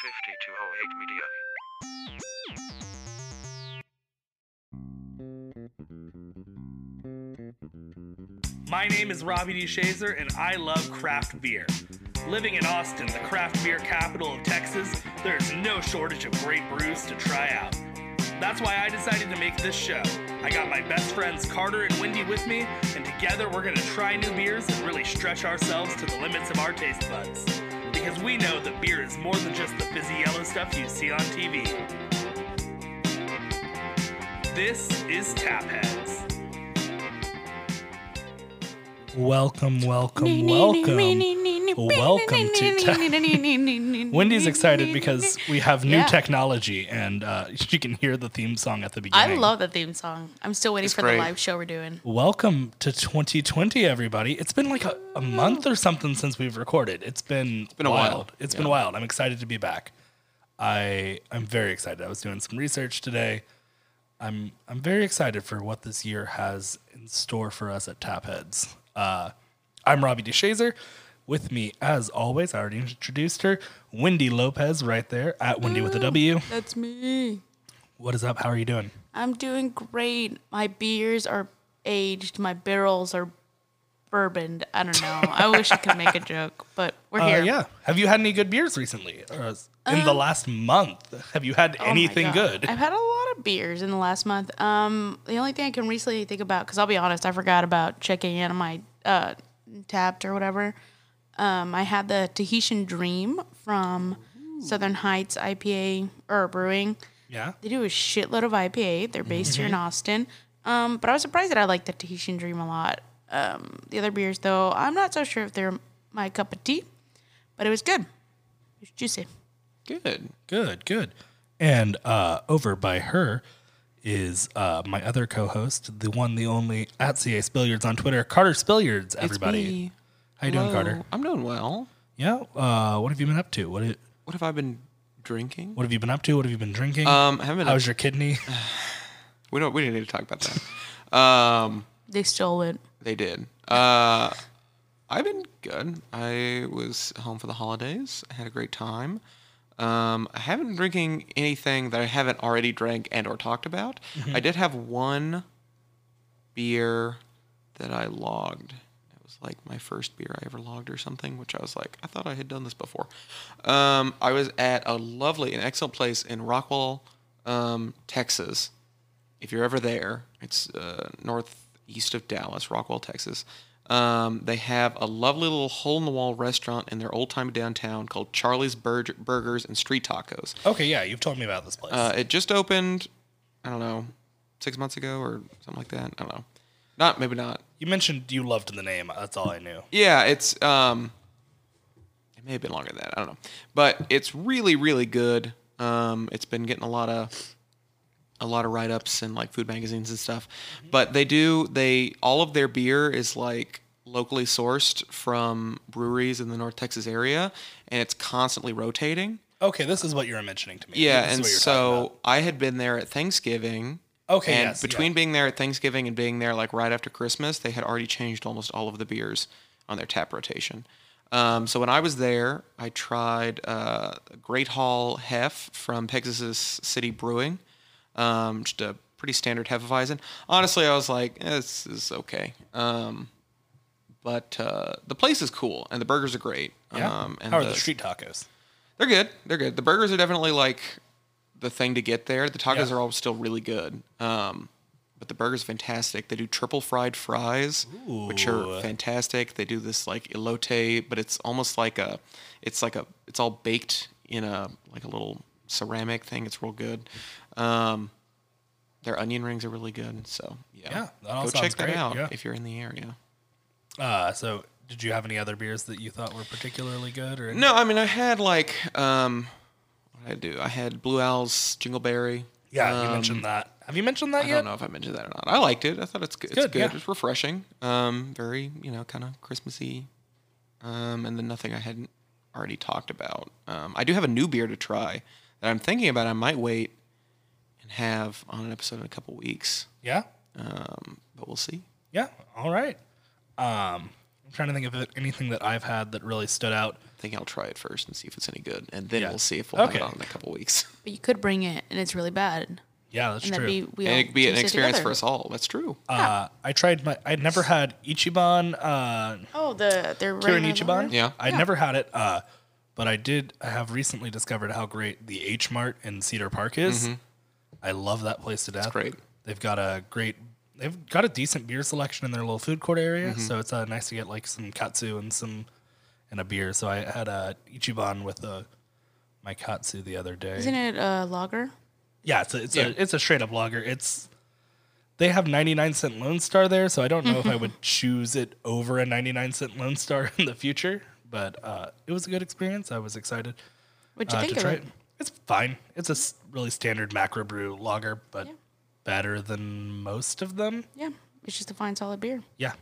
5208 Media. My name is Robbie D. Shazer, and I love craft beer. Living in Austin, the craft beer capital of Texas, there's no shortage of great brews to try out. That's why I decided to make this show. I got my best friends Carter and Wendy with me, and together we're gonna try new beers and really stretch ourselves to the limits of our taste buds. Because we know that beer is more than just the fizzy yellow stuff you see on TV. This is Tapheads. Welcome to Wendy's excited because we have new technology, and she can hear the theme song at the beginning. I love the theme song. I'm still waiting for great. the live show we're doing. Welcome to 2020, everybody. It's been like a month or something since we've recorded. It's been a wild. while. It's been wild. I'm excited to be back. I'm very excited. I was doing some research today. I'm very excited for what this year has in store for us at Tapheads. I'm Robbie D. Shazer. With me, as always, I already introduced her, Wendy Lopez, right there, at Wendy with a W. That's me. What is up? How are you doing? I'm doing great. My beers are aged. My barrels are bourboned. I don't know. I wish I could make a joke, but we're here. Yeah. Have you had any good beers recently? Or in the last month? Have you had Oh my anything God. good? I've had a lot of beers in the last month. The only thing I can recently think about, because I'll be honest, I forgot about checking in on my Tapped or whatever. I had the Tahitian Dream from Southern Heights IPA or Brewing. Yeah. They do a shitload of IPA. They're based here in Austin. But I was surprised that I liked the Tahitian Dream a lot. The other beers, though, I'm not so sure if they're my cup of tea, but it was good. It was juicy. Good. And over by her is my other co-host, the one, the only, at CA Spilliards on Twitter, Carter Spilliards, everybody. It's me. How you doing, Carter? I'm doing well. Yeah. What have you been up to? What What have I been drinking? have you been up to? What have you been drinking? I haven't been How's your kidney? We didn't need to talk about that. They stole it. They did. I've been good. I was home for the holidays. I had a great time. I haven't been drinking anything that I haven't already drank and or talked about. I did have one beer that I logged. It was like my first beer I ever logged or something, which I was like, I thought I had done this before. I was at an excellent place in Rockwall, Texas. If you're ever there, it's northeast of Dallas, Rockwall, Texas. They have a lovely little hole-in-the-wall restaurant in their old-time downtown called Charlie's Burgers and Street Tacos. Okay, yeah, you've told me about this place. It just opened, I don't know, 6 months ago or something like that. I don't know. Maybe not. You mentioned you loved the name. That's all I knew. Yeah, it's, it may have been longer than that. I don't know. But it's really, really good. It's been getting a lot of write-ups in like food magazines and stuff. But all of their beer is like locally sourced from breweries in the North Texas area, and it's constantly rotating. Okay, this is what you were mentioning to me. Yeah, This is and what you're talking so about. I had been there at Thanksgiving. Okay, and yes, between yeah. being there at Thanksgiving and being there like right after Christmas, they had already changed almost all of the beers on their tap rotation. So when I was there, I tried Great Hall Hef from Pegasus City Brewing. Just a pretty standard Hefeweizen. Honestly, I was like, this is okay. But the place is cool, and the burgers are great. Yeah. And How are the street tacos? They're good. They're good. The burgers are definitely like the thing to get there. The tacos Yeah. are all still really good. But the burgers are fantastic. They do triple fried fries, which are fantastic. They do this like elote, but it's almost like it's all baked in a little ceramic thing. It's real good. Their onion rings are really good. So Yeah, that all go sounds check that great, out yeah. if you're in the area. So did you have any other beers that you thought were particularly good? Or No, I mean I had like what did I do? I had Blue Owl's Jingleberry. Yeah, you mentioned that. Have you mentioned that I yet? don't know if I mentioned that or not. I liked it. I thought it's good. It's good, good. yeah. It's refreshing. Very, kind of Christmassy. And then nothing I hadn't already talked about. I do have a new beer to try that I'm thinking about. I might wait and have on an episode in a couple weeks. Yeah? But we'll see. Yeah, all right. I'm trying to think of anything that I've had that really stood out. I think I'll try it first and see if it's any good, and then Yeah. we'll see if we'll have Okay. it on in a couple weeks. But you could bring it, and it's really bad. Yeah, that's And true. that'd be we And all it could be an taste it experience together. for us all. That's true. I tried I'd never had Ichiban. Oh, they're Kirin regular Ichiban. lager? Yeah. I'd never had it, but I have recently discovered how great the H Mart in Cedar Park is. I love that place to death. great. They've got a decent beer selection in their little food court area, so it's nice to get like some katsu and a beer. So I had a Ichiban with my katsu the other day. Isn't it lager? Yeah, it's a straight up lager. They have 99-cent Lone Star there, so I don't know if I would choose it over a 99-cent Lone Star in the future. But it was a good experience. I was excited What'd you think to of try it? it. It's fine. It's a really standard macro brew lager, but better than most of them. Yeah, it's just a fine, solid beer. Yeah.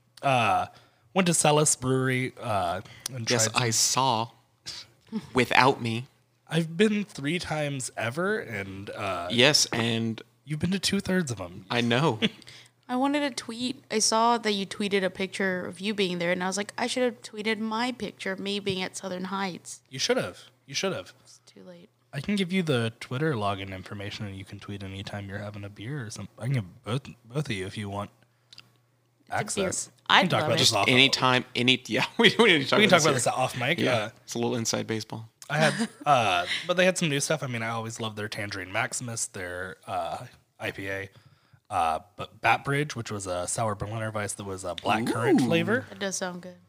Went to Celis Brewery and Yes, tried. I saw. Without me. I've been 3 times ever, and Yes, and you've been to 2/3 of them. I know. I wanted to tweet. I saw that you tweeted a picture of you being there, and I was like, I should have tweeted my picture of me being at Southern Heights. You should have. It's too late. I can give you the Twitter login information, and you can tweet anytime you're having a beer or something. I can give both of you if you want access. beer. I'd we can talk love about it. this off. Anytime, we need to talk We can talk about here. this off mic. Yeah, it's a little inside baseball. I had, but they had some new stuff. I mean, I always love their Tangerine Maximus, their IPA, but Bat Bridge, which was a sour Berliner Weiss that was a black currant flavor. That does sound good.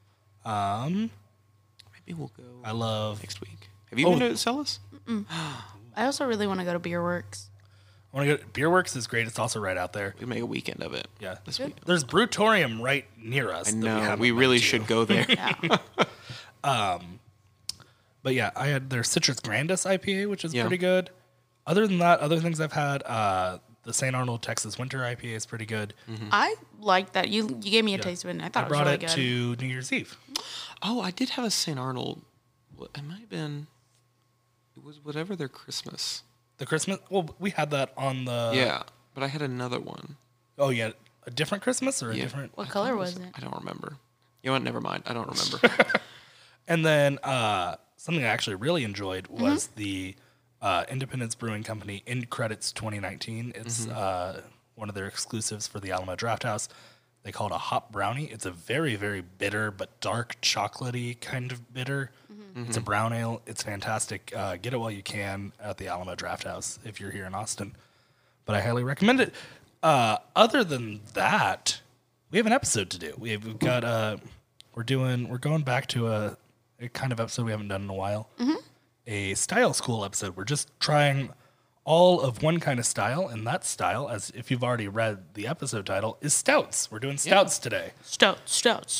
Maybe we'll go I love. next week. Have you been to Celis? I also really want to go to Beer Works. I want to go. Beer Works is great. It's also right out there. We make a weekend of it. Yeah, This week. there's Brewtorium right near us. I that know. haven't We been really to. should go there. Yeah. But yeah, I had their Citrus Grandis IPA, which is Yeah. pretty good. Other than that, other things I've had, the St. Arnold Texas Winter IPA is pretty good. I like that. You gave me a taste of it, and I thought I it was brought really it good. to New Year's Eve. Oh, I did have a St. Arnold. It might have been. It was whatever their Christmas. The Christmas. Well, we had that on the. Yeah, but I had another one. Oh yeah, a different Christmas or a Yeah. different. What color was it? I don't remember. You know what? Never mind. I don't remember. And then something I actually really enjoyed was the Independence Brewing Company In Credits 2019. It's one of their exclusives for the Alamo Draft House. They call it a hop brownie. It's a very, very bitter but dark chocolatey kind of bitter. It's a brown ale. It's fantastic. Get it while you can at the Alamo Draft House if you're here in Austin. But I highly recommend it. Other than that, we have an episode to do. We've got we're going back to a kind of episode we haven't done in a while. A style school episode. We're just trying all of one kind of style, and that style, as if you've already read the episode title, is stouts. We're doing stouts today. Stouts.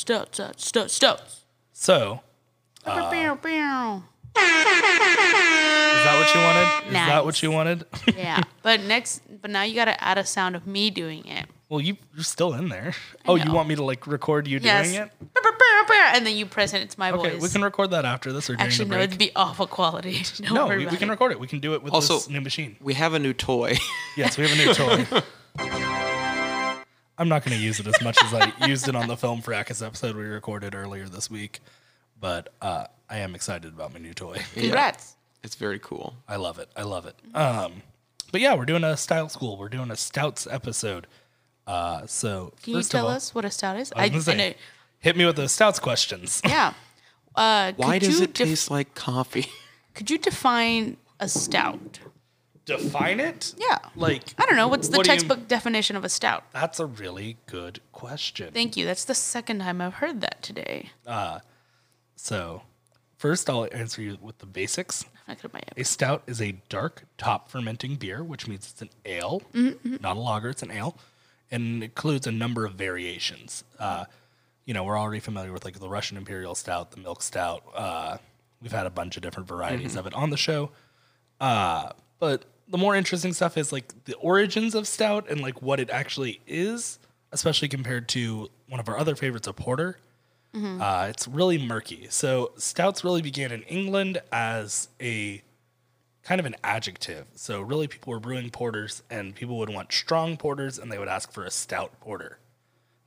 So, Bow, bow. is that what you wanted? Is that Nice. what you wanted? Yeah, but now you got to add a sound of me doing it. Well, you're still in there. Oh, you know. want me to like record you Yes. doing it? Bow, bow, bow, bow, and then you press it. It's my Okay, voice. we can record that after this or during Actually, the no, break. it'd be awful quality. Don't No, worry we about can it. record it. We can do it with Also- this new machine. We have a new toy. Yes, we have a new toy. I'm not going to use it as much as I used it on the Film Fracas episode we recorded earlier this week, but I am excited about my new toy. Congrats. It's very cool. I love it. I love it. But yeah, we're doing a style school. We're doing a stouts episode. So Can you first tell of all, us what a stout is? I was gonna say, hit me with the stouts questions. Yeah. Why Could does you it taste like coffee? Could you define a stout? Define it? Yeah. Like, I don't know. What's the what do you- textbook definition of a stout? That's a really good question. Thank you. That's the second time I've heard that today. So, first I'll answer you with the basics. I'm not gonna buy A it. stout is a dark top fermenting beer, which means it's an ale, not a lager. It's an ale, and it includes a number of variations. We're already familiar with like the Russian Imperial Stout, the Milk Stout. We've had a bunch of different varieties of it on the show. But the more interesting stuff is like the origins of stout and like what it actually is, especially compared to one of our other favorites, a porter. It's really murky. So stouts really began in England as a kind of an adjective. So really people were brewing porters and people would want strong porters and they would ask for a stout porter.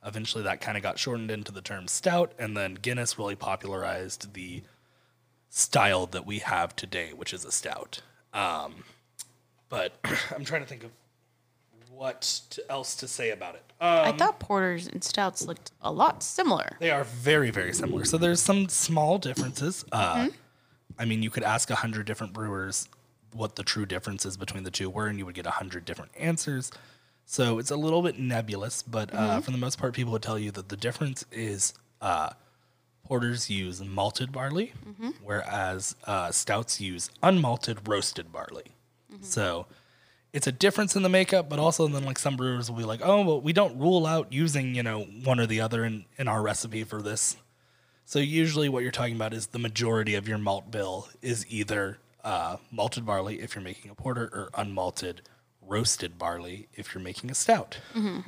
Eventually, that kind of got shortened into the term stout, and then Guinness really popularized the style that we have today, which is a stout. But I'm trying to think of else to say about it. I thought porters and stouts looked a lot similar. They are very, very similar. So there's some small differences. I mean, you could ask 100 different brewers what the true differences between the two were, and you would get 100 different answers. So it's a little bit nebulous, but for the most part, people would tell you that the difference is porters use malted barley, whereas stouts use unmalted roasted barley. So it's a difference in the makeup, but also then like some brewers will be like, oh, well, we don't rule out using, one or the other in our recipe for this. So usually what you're talking about is the majority of your malt bill is either malted barley if you're making a porter or unmalted roasted barley if you're making a stout.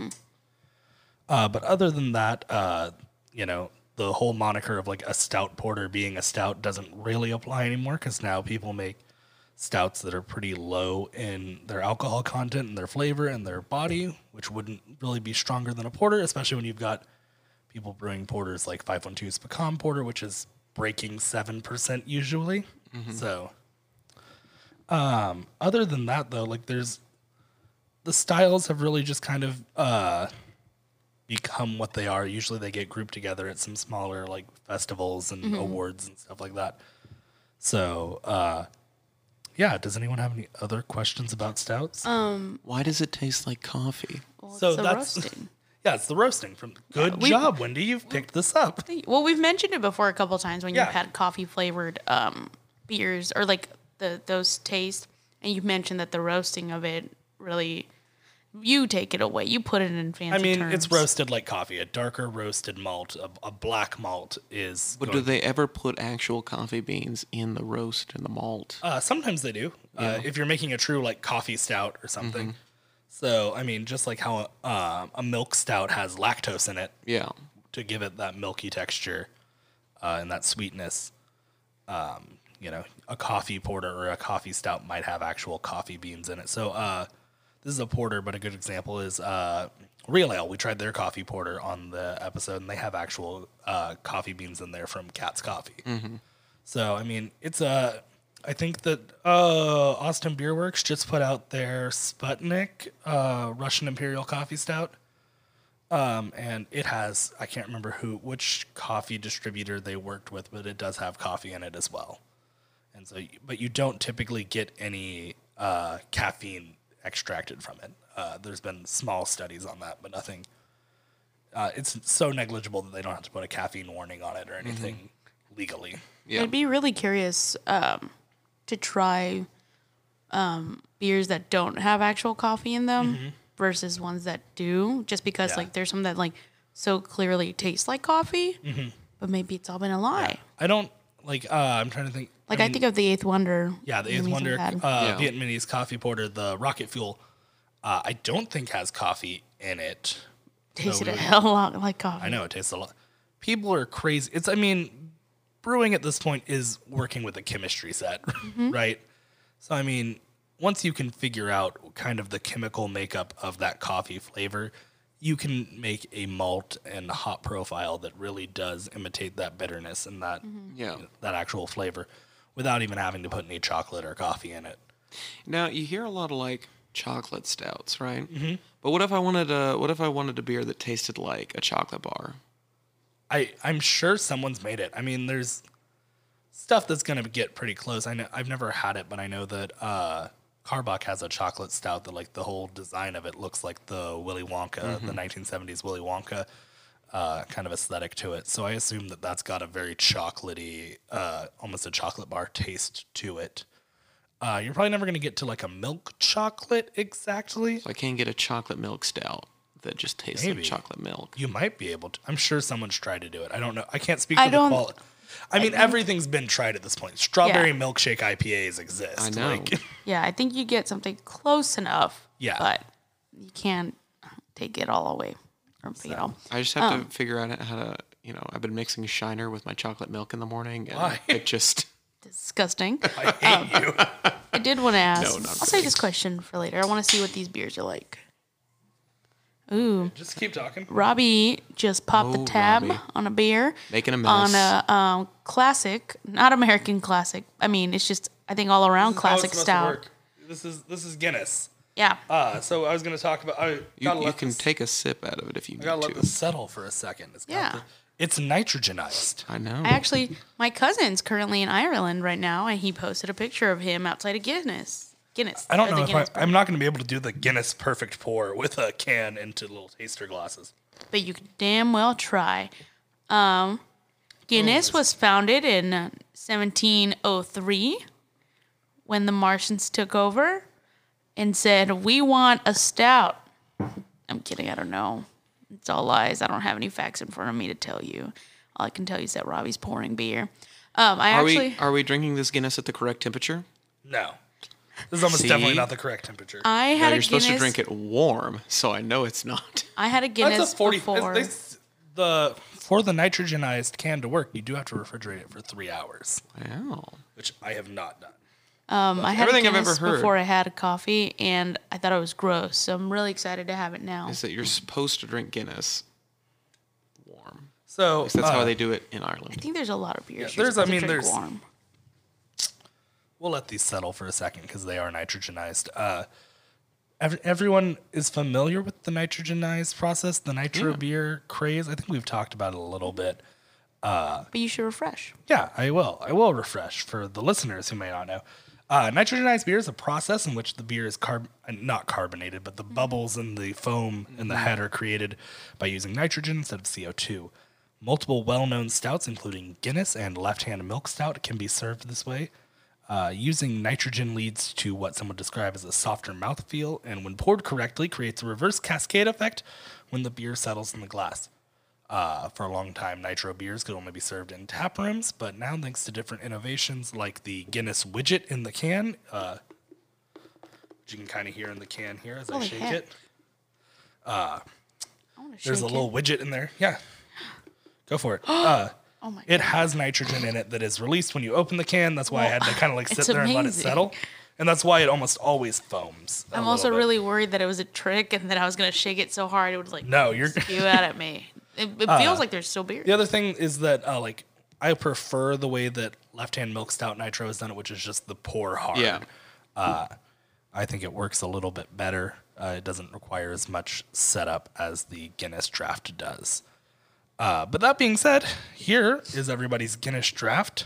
But other than that, the whole moniker of like a stout porter being a stout doesn't really apply anymore because now people make stouts that are pretty low in their alcohol content and their flavor and their body, which wouldn't really be stronger than a porter, especially when you've got people brewing porters like 512's Pecan Porter, which is breaking 7% usually. So, other than that, though, like the styles have really just kind of become what they are. Usually they get grouped together at some smaller like festivals and awards and stuff like that. So, yeah, does anyone have any other questions about stouts? Why does it taste like coffee? Well, So it's the that's- roasting. Yeah, it's the roasting. Good job, Wendy. You've picked this up. Well, we've mentioned it before a couple of times when Yeah. you've had coffee flavored beers or like those tastes, and you mentioned that the roasting of it really, you take it away. You put it in fancy I mean, terms. it's roasted like coffee. A darker roasted malt, a black malt is. But do they ever put actual coffee beans in the roast and the malt? Sometimes they do. If you're making a true like coffee stout or something. So I mean, just like how a milk stout has lactose in it Yeah. to give it that milky texture and that sweetness. A coffee porter or a coffee stout might have actual coffee beans in it. So this is a porter, but a good example is Real Ale. We tried their coffee porter on the episode, and they have actual coffee beans in there from Cat's Coffee. So, I mean, it's I think that Austin Beer Works just put out their Sputnik Russian Imperial Coffee Stout. And it has, I can't remember which coffee distributor they worked with, but it does have coffee in it as well. And so, but you don't typically get any caffeine extracted from it. There's been small studies on that, but nothing. It's so negligible that they don't have to put a caffeine warning on it or anything legally. Yeah. I'd be really curious to try beers that don't have actual coffee in them versus ones that do, just because Yeah. like there's some that like so clearly taste like coffee, but maybe it's all been a lie. I don't like. I'm trying to think. Like I think of the Eighth Wonder. Yeah, the Eighth Vietnamese Wonder I've had. Vietnamese coffee porter, the Rocket Fuel. I don't think has coffee in it. Tasted So a we- hell of a lot like coffee. I know it tastes a lot. People are crazy. I mean, brewing at this point is working with a chemistry set, right? So, I mean, once you can figure out kind of the chemical makeup of that coffee flavor, you can make a malt and hop profile that really does imitate that bitterness and that Yeah. that actual flavor without even having to put any chocolate or coffee in it. Now you hear a lot of like chocolate stouts, right? But what if I wanted a beer that tasted like a chocolate bar? I'm sure someone's made it. I mean, there's stuff that's going to get pretty close. I know I've never had it, but I know that Karbach has a chocolate stout that like the whole design of it looks like the Willy Wonka, the 1970s Willy Wonka kind of aesthetic to it. So I assume that that's got a very chocolatey, almost a chocolate bar taste to it. You're probably never going to get to like a milk chocolate exactly. So I can't get a chocolate milk stout that just tastes Maybe. like chocolate milk. You might be able to. I'm sure someone's tried to do it. I don't know. I can't speak I to the don't- quality. I mean, everything's been tried at this point. Strawberry Yeah. milkshake IPAs exist. I know. Yeah, I think you get something close enough. Yeah. But you can't take it all away or pick it all. I just have to figure out how to, I've been mixing Shiner with my chocolate milk in the morning, and Why? it just Disgusting. I hate you. I did want to ask. No, not I'll save this question for later. I want to see what these beers are like. Ooh. Just keep talking. Robbie just popped the tab Robbie. on a beer. Making a On mess. a classic, not American classic. I mean, it's just, I think, all around This is how it's classic supposed to stout. work. This is Guinness. Yeah. So I was going to talk about. I gotta You let can this, take a sip out of it if you I need gotta let to. this settle for a second. Yeah. It's nitrogenized. I know. My cousin's currently in Ireland right now, and he posted a picture of him outside of Guinness. I don't or know the if Guinness I'm not going to be able to do the Guinness perfect pour with a can into little taster glasses. but you could damn well try. Guinness was founded in 1703 when the Martians took over and said, "We want a stout." I'm kidding. I don't know. It's all lies. I don't have any facts in front of me to tell you. All I can tell you is that Robbie's pouring beer. Are we drinking this Guinness at the correct temperature? No. This is almost See? definitely not the correct temperature. I No, had you're a supposed to Guinness. drink it warm, so I know it's not. I had a Guinness That's a 40. before. For the nitrogenized can to work, you do have to refrigerate it for 3 hours, Wow. which I have not done. I had Everything a I've ever Guinness heard- before I had a coffee, and I thought it was gross. So I'm really excited to have it now. Is that you're supposed to drink Guinness warm. So That's how they do it in Ireland. I think there's a lot of beers. Yeah, you're supposed to drink there's- warm. we'll let these settle for a second because they are nitrogenized. Everyone is familiar with the nitrogenized process, the nitro beer craze. I think we've talked about it a little bit. But you should refresh. Yeah, I will. I will refresh for the listeners who may not know. Nitrogenized beer is a process in which the beer is not carbonated, but the bubbles and the foam in the head are created by using nitrogen instead of CO2. Multiple well-known stouts, including Guinness and Left Hand Milk Stout, can be served this way. Using nitrogen leads to what some would describe as a softer mouthfeel, and when poured correctly, creates a reverse cascade effect when the beer settles in the glass. For a long time, nitro beers could only be served in tap rooms, but now, thanks to different innovations like the Guinness widget in the can, which you can kind of hear in the can here as I Holy shake heck. it. I want to There's a shake little it. widget in there. Yeah, go for it. Oh my It god. has nitrogen in it that is released when you open the can. That's why I had to kind of like sit it's there and let it amazing. settle. And that's why it almost always foams. I'm also really worried that it was a trick and that I was gonna shake it so hard it would like No, you're. spew out at me. It feels like there's still beer. The other thing is that like I prefer the way that Left Hand Milk Stout Nitro has done it, which is just the pour hard. Yeah. I think it works a little bit better. It doesn't require as much setup as the Guinness Draft does. But that being said, here is everybody's Guinness Draft.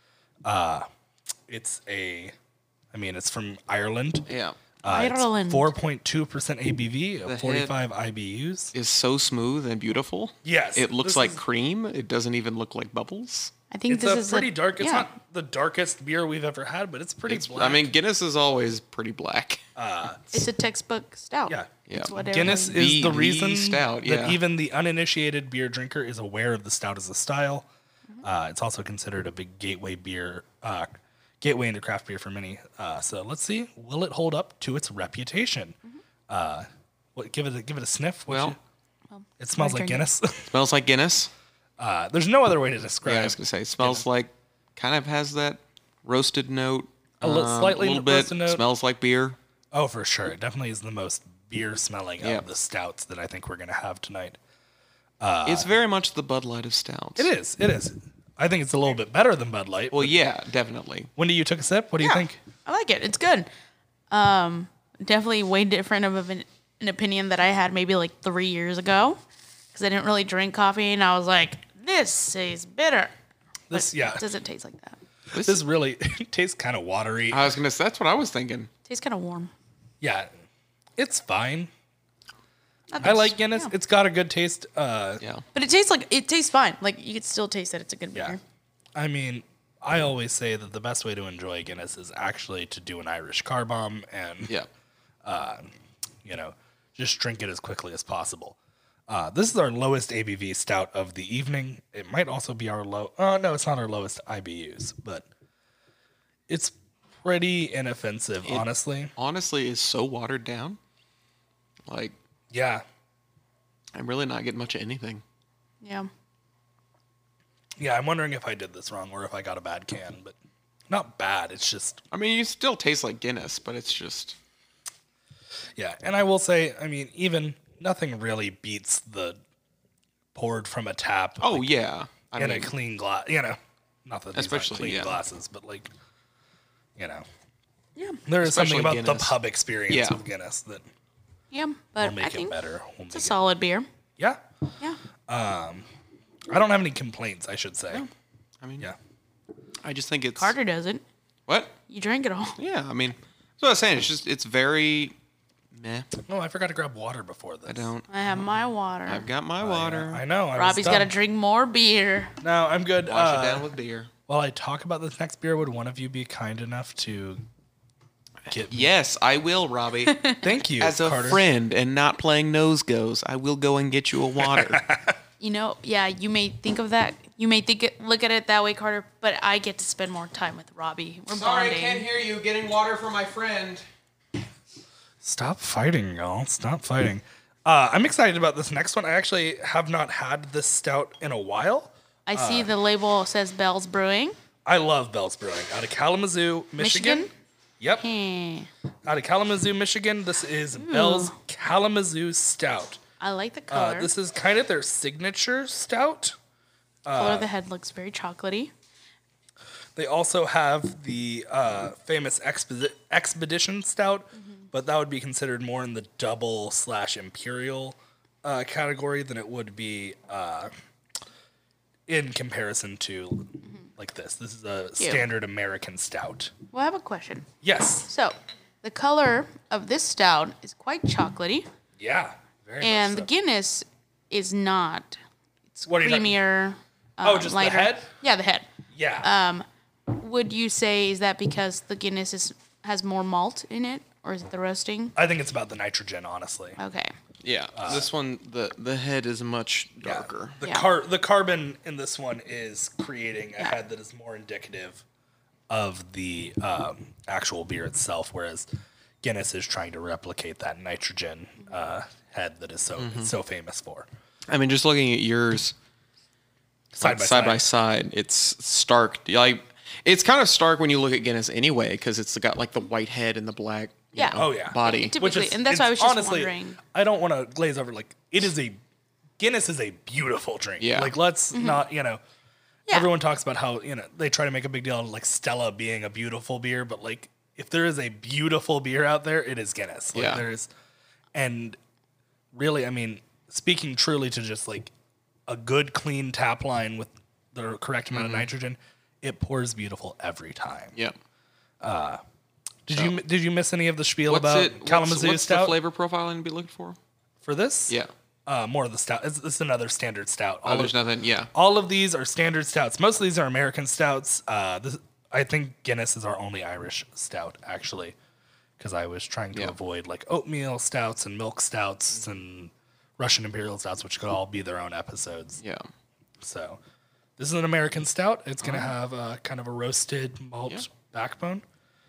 It's from Ireland. Yeah. Ireland. 4.2% ABV, The 45 IBUs. Is so smooth and beautiful. Yes, It looks this like is- cream. It doesn't even look like bubbles. I think It's this a is pretty dark. It's yeah. not the darkest beer we've ever had, but it's pretty black. I mean, Guinness is always pretty black. It's a textbop stout. Yeah. Yeah. It's what Guinness everyone- is the The reason stout, that yeah. even the uninitiated beer drinker is aware of the stout as a style. It's also considered a big gateway beer, gateway into craft beer for many. So let's see, will it hold up to its reputation? Give it a sniff. Well, it smells like drink it. Guinness. Smells like Guinness. There's no other way to describe. Yeah, I was gonna say. Smells like, kind of has that roasted note. Slightly a little bit. roasted note. Smells like beer. Oh, for sure. It definitely is the most beer smelling Yeah. of the stouts that I think we're gonna have tonight. It's very much the Bud Light of stouts. It is. It is. I think it's a little bit better than Bud Light. Well, yeah, definitely. Wendy, you took a sip. What do you Yeah, think? I like it. It's good. Definitely way different of an opinion that I had maybe like 3 years ago because I didn't really drink coffee and I was like, this tastes bitter. This, yeah. It doesn't taste like that. This really tastes kind of watery. I was gonna say that's what I was thinking. tastes kind of warm. Yeah, it's fine. Not I that- like Guinness. yeah. It's got a good taste. Yeah. But it tastes fine. Like you could still taste that it's a good beer. Yeah. I mean, I always say that the best way to enjoy Guinness is actually to do an Irish car bomb and, Yeah. just drink it as quickly as possible. This is our lowest ABV stout of the evening. It might also be our low. No, it's not our lowest IBUs, but it's pretty inoffensive, honestly. Honestly, is so watered down. Like, Yeah. I'm really not getting much of anything. Yeah. Yeah, I'm wondering if I did this wrong or if I got a bad can, but not bad. It's just, I mean, you still taste like Guinness, but it's just yeah. And I will say, I mean, even nothing really beats the poured from a tap. Oh like, yeah, I in mean, a clean glass. You know, not that these Especially, aren't clean yeah. glasses, but like, you know, Yeah. there is something Especially about the Guinness. pub experience Yeah. with Guinness that Yeah, will but make I it think better. Will it's a make it- solid beer. Yeah, Yeah. I don't have any complaints. I should say. I mean, Yeah. I just think it's Carter doesn't. what? You drink it all. Yeah, I mean, that's what I was saying. It's very meh. Oh, I forgot to grab water before this. I don't. I have my water. I've got my water. I know. Robbie's got to drink more beer. No, I'm good. Wash it down with beer. While I talk about this next beer, would one of you be kind enough to get? Yes, I will, Robbie. Thank you, As a Carter. friend and not playing nose goes, I will go and get you a water. You know, yeah, you may think of that. You may look at it that way, Carter, but I get to spend more time with Robbie. We're bonding. hear you. Getting water for my friend. Stop fighting, y'all. Stop fighting. I'm excited about this next one. I actually have not had this stout in a while. I see the label says Bell's Brewing. I love Bell's Brewing. Out of Kalamazoo, Michigan. Michigan? Yep. Hmm. Out of Kalamazoo, Michigan. This is Bell's Kalamazoo Stout. I like the color. This is kind of their signature stout. Color of the head looks very chocolatey. They also have the famous Expedition Stout, but that would be considered more in the double/imperial category than it would be in comparison to like this. This is a standard American stout. Well, I have a question. Yes. So, the color of this stout is quite chocolatey, Yeah. Very and much the so. Guinness is not. It's What are you talking- creamier. Oh, just the lighter. head? Yeah, the head. Yeah. Would you say is that because the Guinness has more malt in it, or is it the roasting? I think it's about the nitrogen, honestly. Okay. Yeah, this one, the head is much Yeah. darker. The Yeah. the carbon in this one is creating a head that is more indicative of the actual beer itself, whereas Guinness is trying to replicate that nitrogen head that is so famous for. I mean, just looking at yours Side by side, it's stark. Like, it's kind of stark when you look at Guinness anyway, because it's got like the white head and the black you Yeah. know, Oh, yeah. body. It typically, and that's why I was it's- just honestly, wondering. I don't want to glaze over. Like, Guinness is a beautiful drink. Yeah. Like, let's not, Yeah. everyone talks about how, they try to make a big deal of like Stella being a beautiful beer, but like, if there is a beautiful beer out there, it is Guinness. Like, Yeah. and really, I mean, speaking truly to just like a good, clean tap line with the correct amount of nitrogen, it pours beautiful every time. Yeah. Did you miss any of the spiel What's about it? Kalamazoo what's the Stout flavor profile and be looking for? for this? Yeah. More of the stout. It's another standard stout. Oh, there's nothing. Yeah. All of these are standard stouts. Most of these are American stouts. I think Guinness is our only Irish stout, actually, because I was trying to Yeah. avoid like oatmeal stouts and milk stouts and Russian imperial stouts, which could all be their own episodes. Yeah. So this is an American stout. It's going to have kind of a roasted malt backbone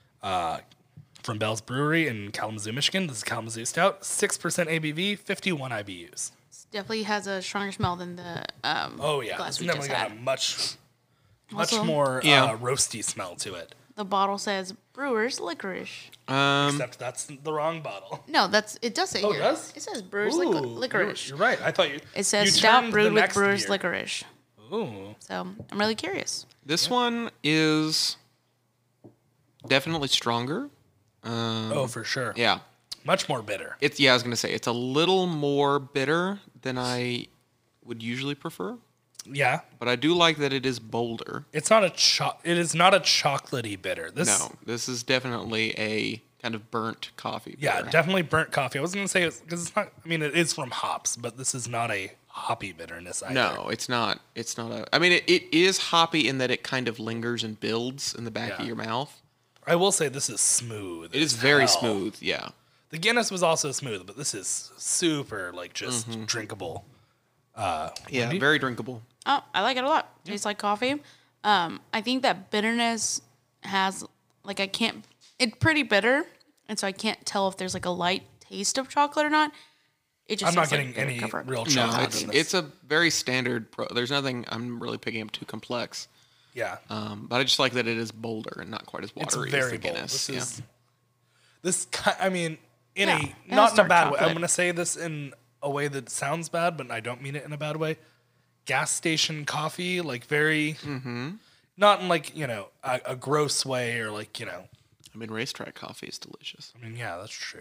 from Bell's Brewery in Kalamazoo, Michigan. This is Kalamazoo Stout, 6% ABV, 51 IBUs. Definitely has a stronger smell than the Oh yeah, glass it's we definitely just got a had. much Also- more Yeah. roasty smell to it. The bottle says Brewer's Licorice. Except that's the wrong bottle. No, it does say Oh, it here. does? It says Brewer's Ooh, Licorice. You're right. I thought you. It says you stout turned brewed the with next Brewer's beer. Licorice. Ooh. So I'm really curious. This one is definitely stronger. Oh, for sure. Yeah. Much more bitter. I was gonna say it's a little more bitter than I would usually prefer, Yeah. but I do like that it is bolder. It's not it is not a chocolatey bitter. No, this is definitely a kind of burnt coffee. Yeah, bitter. definitely burnt coffee. I was gonna say because it's not. I mean, it is from hops, but this is not a hoppy bitterness either. No, it's not. It's not a. I mean, it is hoppy in that it kind of lingers and builds in the back Yeah. of your mouth. I will say this is smooth. It is very smooth. Yeah. The Guinness was also smooth, but this is super like just Mm-hmm. drinkable. Yeah, Wendy? very drinkable. Oh, I like it a lot. Tastes like coffee. I think that bitterness has like it's pretty bitter, and so I can't tell if there's like a light taste of chocolate or not. It just I'm not tastes like getting bitter any cover. real No, chocolate in this. it's a very standard. There's nothing I'm really picking up too complex. Yeah. But I just like that it is bolder and not quite as It's watery as very the bold. Guinness. This is I mean, in Yeah, a it not has in a dark bad way. I'm chocolate. gonna say this in a way that sounds bad, but I don't mean it in a bad way. Gas station coffee, like very, not in like, a gross way or like, I mean, racetrack coffee is delicious. I mean, yeah, that's true.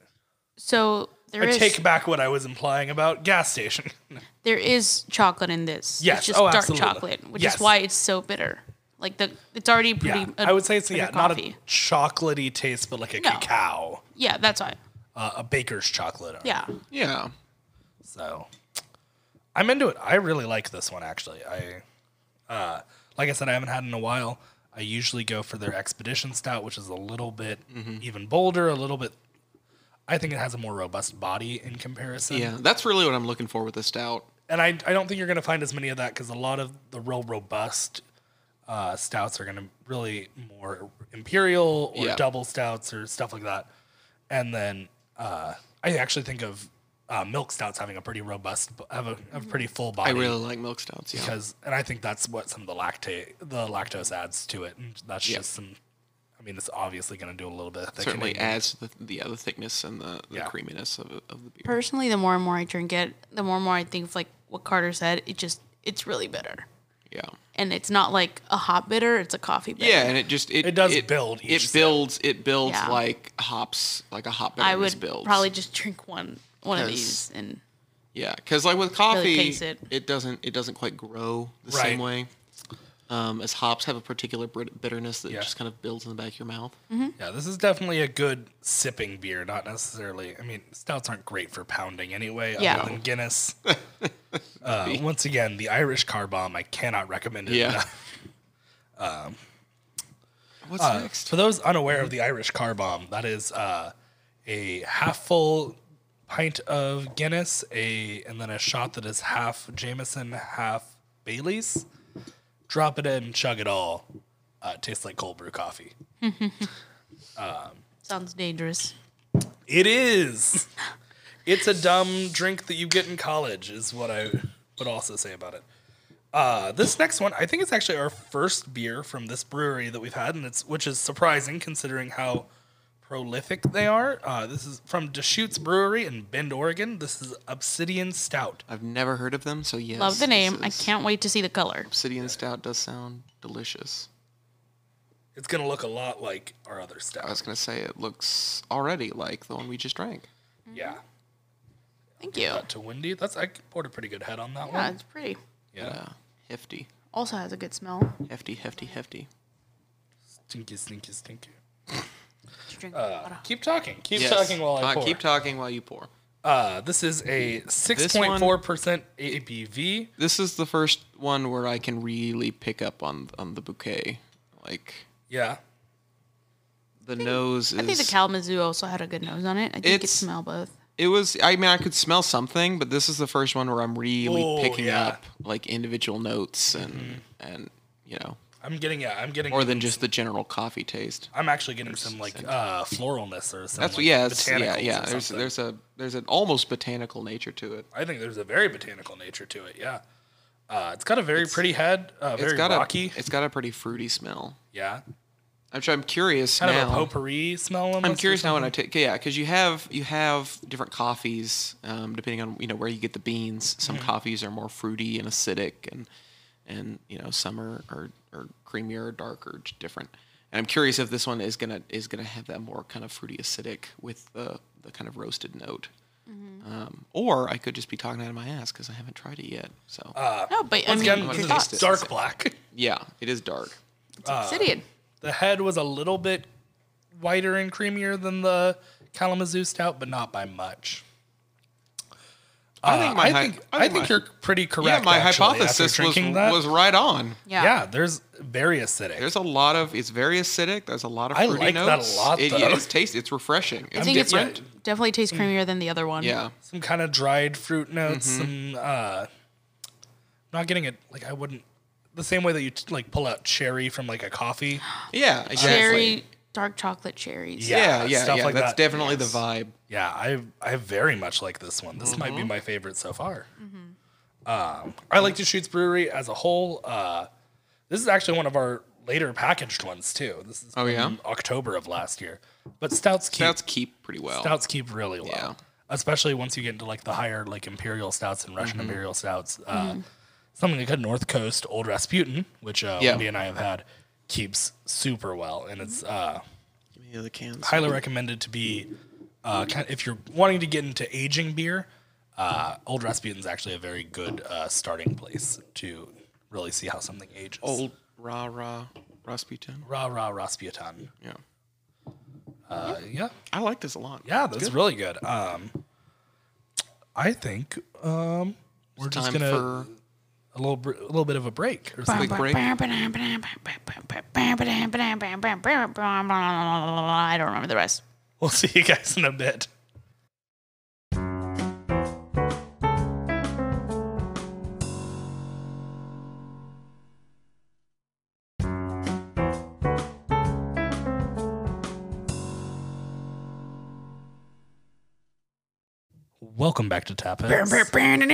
So I take back what I was implying about gas station. there is chocolate in this. Yes. It's just Oh, dark absolutely. chocolate, which Yes. is why it's so bitter. Like it's already pretty. Yeah, I would say it's bitter not a coffee. chocolatey taste, but like a No. cacao, Yeah, that's why. a baker's chocolate. Yeah. Yeah. So I'm into it. I really like this one actually. Like I said, I haven't had it in a while. I usually go for their Expedition Stout, which is a little bit even bolder, a little bit. I think it has a more robust body in comparison. Yeah, that's really what I'm looking for with the stout. And I don't think you're going to find as many of that because a lot of the real robust stouts are going to really more imperial or Yeah. double stouts or stuff like that. And then I actually think of milk stouts having a pretty robust, have a pretty full body. I really like milk stouts, yeah. And I think that's what some of the lactose adds to it. And that's Yeah. just some. I mean, it's obviously going to do a little bit of thickening. Certainly adds to the thickness and the Yeah. creaminess of the beer. Personally, the more and more I drink it, the more and more I think of like what Carter said. It's really bitter, Yeah. and it's not like a hot bitter; it's a coffee bitter. Yeah, and it does build each It sip. builds Yeah. like hops, like a hop I bitterness would builds. probably just drink one of 'Cause- these, and Yeah, because like with coffee, taste it. it doesn't quite grow the Right. same way. As hops have a particular bitterness that Yeah. just kind of builds in the back of your mouth. Yeah, this is definitely a good sipping beer, not necessarily. I mean, stouts aren't great for pounding anyway, Yeah. other than Guinness. Once again, the Irish Car Bomb, I cannot recommend it Yeah. enough. What's next? For those unaware of the Irish Car Bomb, that is a half full pint of Guinness, and then a shot that is half Jameson, half Bailey's. Drop it in, chug it all. It tastes like cold brew coffee. sounds dangerous. It is. It's a dumb drink that you get in college, is what I would also say about it. This next one, I think it's actually our first beer from this brewery that we've had, which is surprising considering how prolific they are. This is from Deschutes Brewery in Bend, Oregon. This is Obsidian Stout. I've never heard of them, so yes. Love the name. I this is- can't wait to see the color. Obsidian Stout does sound delicious. It's gonna look a lot like our other I stout. was gonna say it looks already like the one we just drank. Yeah. Thank you. To Wendy, I poured a pretty good head on that Yeah, one. it's pretty. Yeah. Hefty, Also has a good smell. hefty. Stinky, stinky, stinky. To drink water. Keep talking. Keep Yes. talking while I pour. Keep talking while you pour. This is a 6.4% ABV. This is the first one where I can really pick up on the bouquet. Like Yeah. the nose is. I think the Kalamazoo also had a good nose on it. I think you could It's- smell both. It was. I mean, I could smell something, but this is the first one where I'm really Oh, picking yeah. up like individual notes and I'm getting more than just the general coffee taste. I'm actually getting some like floralness or some That's like, yeah, botanicals or something. There's an almost botanical nature to it. I think there's a very botanical nature to it. Yeah. It's got a very pretty head. It's Very got rocky. it's got a pretty fruity smell. Yeah. I'm curious Kind now. of a potpourri smell. Almost, I'm or curious now when I something. take because you have different coffees depending on where you get the beans. Some coffees are more fruity and acidic, and some are creamier or darker, different. And I'm curious if this one is gonna have that more kind of fruity acidic with the kind of roasted note. Or I could just be talking out of my ass because I haven't tried it yet. So No, but I Once mean, again, your this is thoughts. dark black. yeah, it is dark. It's Obsidian. The head was a little bit whiter and creamier than the Kalamazoo Stout, but not by much. I think you're pretty correct. Yeah, my actually, after hypothesis drinking that. was right on. Yeah. There's very acidic. There's a lot of it's very acidic. There's a lot of I fruity like that notes. a lot, It though. is tasty. It's refreshing. I It's think different. it definitely tastes creamier than the other one. Yeah. Some kind of dried fruit notes. Mm-hmm. Some not getting it like I wouldn't the same way that you like pull out cherry from like a coffee. Yeah, exactly. Cherry, dark chocolate cherries. Yeah. Yeah, stuff like That's that. definitely Yes. the vibe. Yeah, I very much like this one. This might be Mm-hmm. my favorite so far. I like Deschutes Brewery as a whole. This is actually one of our later packaged ones too. This is Oh, yeah? from October of last year. But stouts Stouts keep pretty well. keep really well. Yeah. especially once you get into like the higher like imperial stouts and Russian imperial stouts. Something like a North Coast Old Rasputin, which Wendy and I have had, keeps super well, and it's Give me the other cans. highly recommended to be if you're wanting to get into aging beer. Old Rasputin's actually a very good starting place to really see how something ages. Old Rasputin. Rasputin. Yeah. Yeah, I like this a lot. yeah, that's really good. I think we're just Time gonna for a little bit of a break or a something. quick break. I don't remember the rest. We'll see you guys in a bit. Welcome back to Tap Heads. What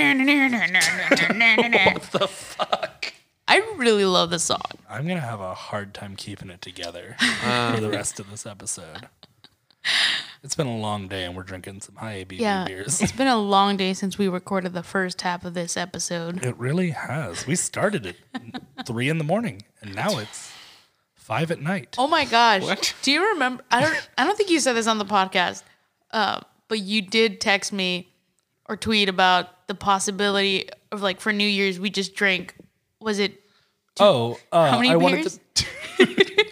the fuck? I really love this song. I'm gonna have a hard time keeping it together for the rest of this episode. It's been a long day, and we're drinking some high ABV Yeah, beers. it's been a long day since we recorded the first half of this episode. It really has. We started at 3 a.m, and now it's 5 p.m. Oh my gosh! What? Do you remember? I don't think you said this on the podcast, but you did text me or tweet about the possibility of like for New Year's we just drank. Was it How many I beers? wanted to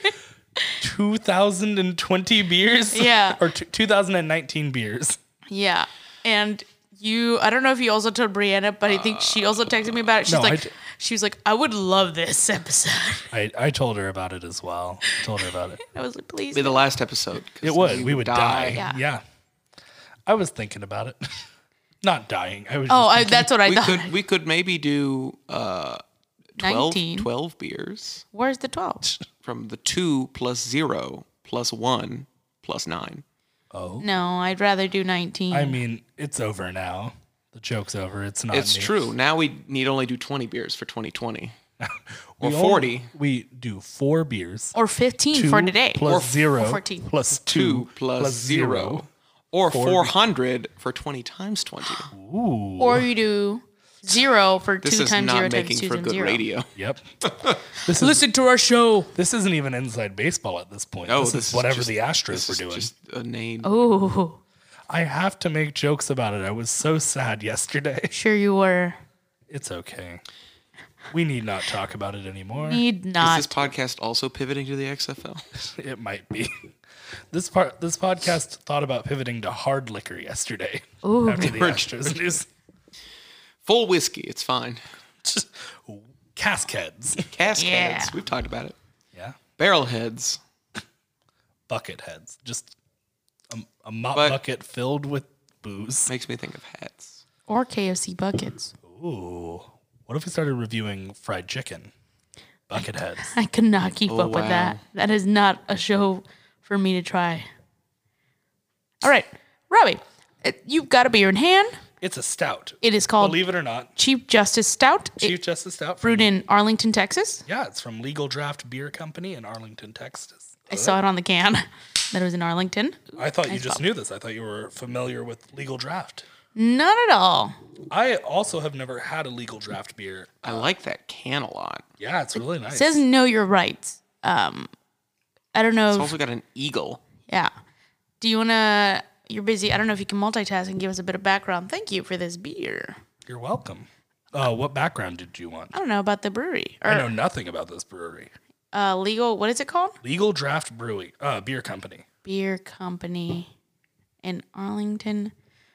2020 beers. Yeah. or 2019 beers. Yeah, and I don't know if you also told Brianna, but I think she also texted me about it. She's No, she was like, I would love this episode. I told her about it as well. I told her about it. I was like, please. Be the last episode. 'cause It would. you We would die. Yeah. Yeah. I was thinking about it. Not dying. I was. Oh, just thinking, that's what I thought. We could maybe do 12, 19. 12 beers Where's the 12? from the 2 plus 0 plus 1 plus 9. No, I'd rather do 19. I mean, it's over now. The joke's over. It's not. It's me. true. Now we need only do 20 beers for 2020. Or We 40. We do 4 beers. or 15 2 for today. plus Or 0 14. plus 2 plus 0. Or 400 for 20 times 20. Ooh. Or you do 0 for 2 This is times 0 not times making 2 for times good 0. radio. Yep. This is Listen to our show. this isn't even inside baseball at this point. No, this is whatever the Astros this were is doing. just a name. Oh, I have to make jokes about it. I was so sad yesterday. sure you were. It's okay. We need not talk about it anymore. Need Is not. this podcast also pivoting to the XFL? It might be. This podcast thought about pivoting to hard liquor yesterday after the Astros news. Full whiskey. It's fine. Just cask heads. Cask Yeah. heads. We've talked about it. Yeah. Barrel heads. Bucket heads. Just a mop But- bucket filled with booze. Makes me think of hats. Or KFC buckets. Ooh. What if we started reviewing fried chicken? Bucket heads. I could not keep up with wow. that. That is not a show for me to try. All right, Robbie, you've got a beer in hand. It's a stout. It is called Believe it or not, Chief Justice Stout. Chief Justice Stout. Brewed in Arlington, Texas. Yeah, it's from Legal Draft Beer Company in Arlington, Texas. I saw it on the can that it was in Arlington. I thought you Nice just pop. knew this. I thought you were familiar with Legal Draft. Not at all. I also have never had a Legal Draft beer. I like that can a lot. Yeah, it's really nice. It says know your rights. I don't know. It's If, also got an eagle. yeah. Do you want to? You're busy. I don't know if you can multitask and give us a bit of background. Thank you for this beer. You're welcome. What background did you want? I don't know about the brewery I know or nothing about this brewery. legal. What is it called? Legal Draft Brewing Beer Company. Beer company in Arlington,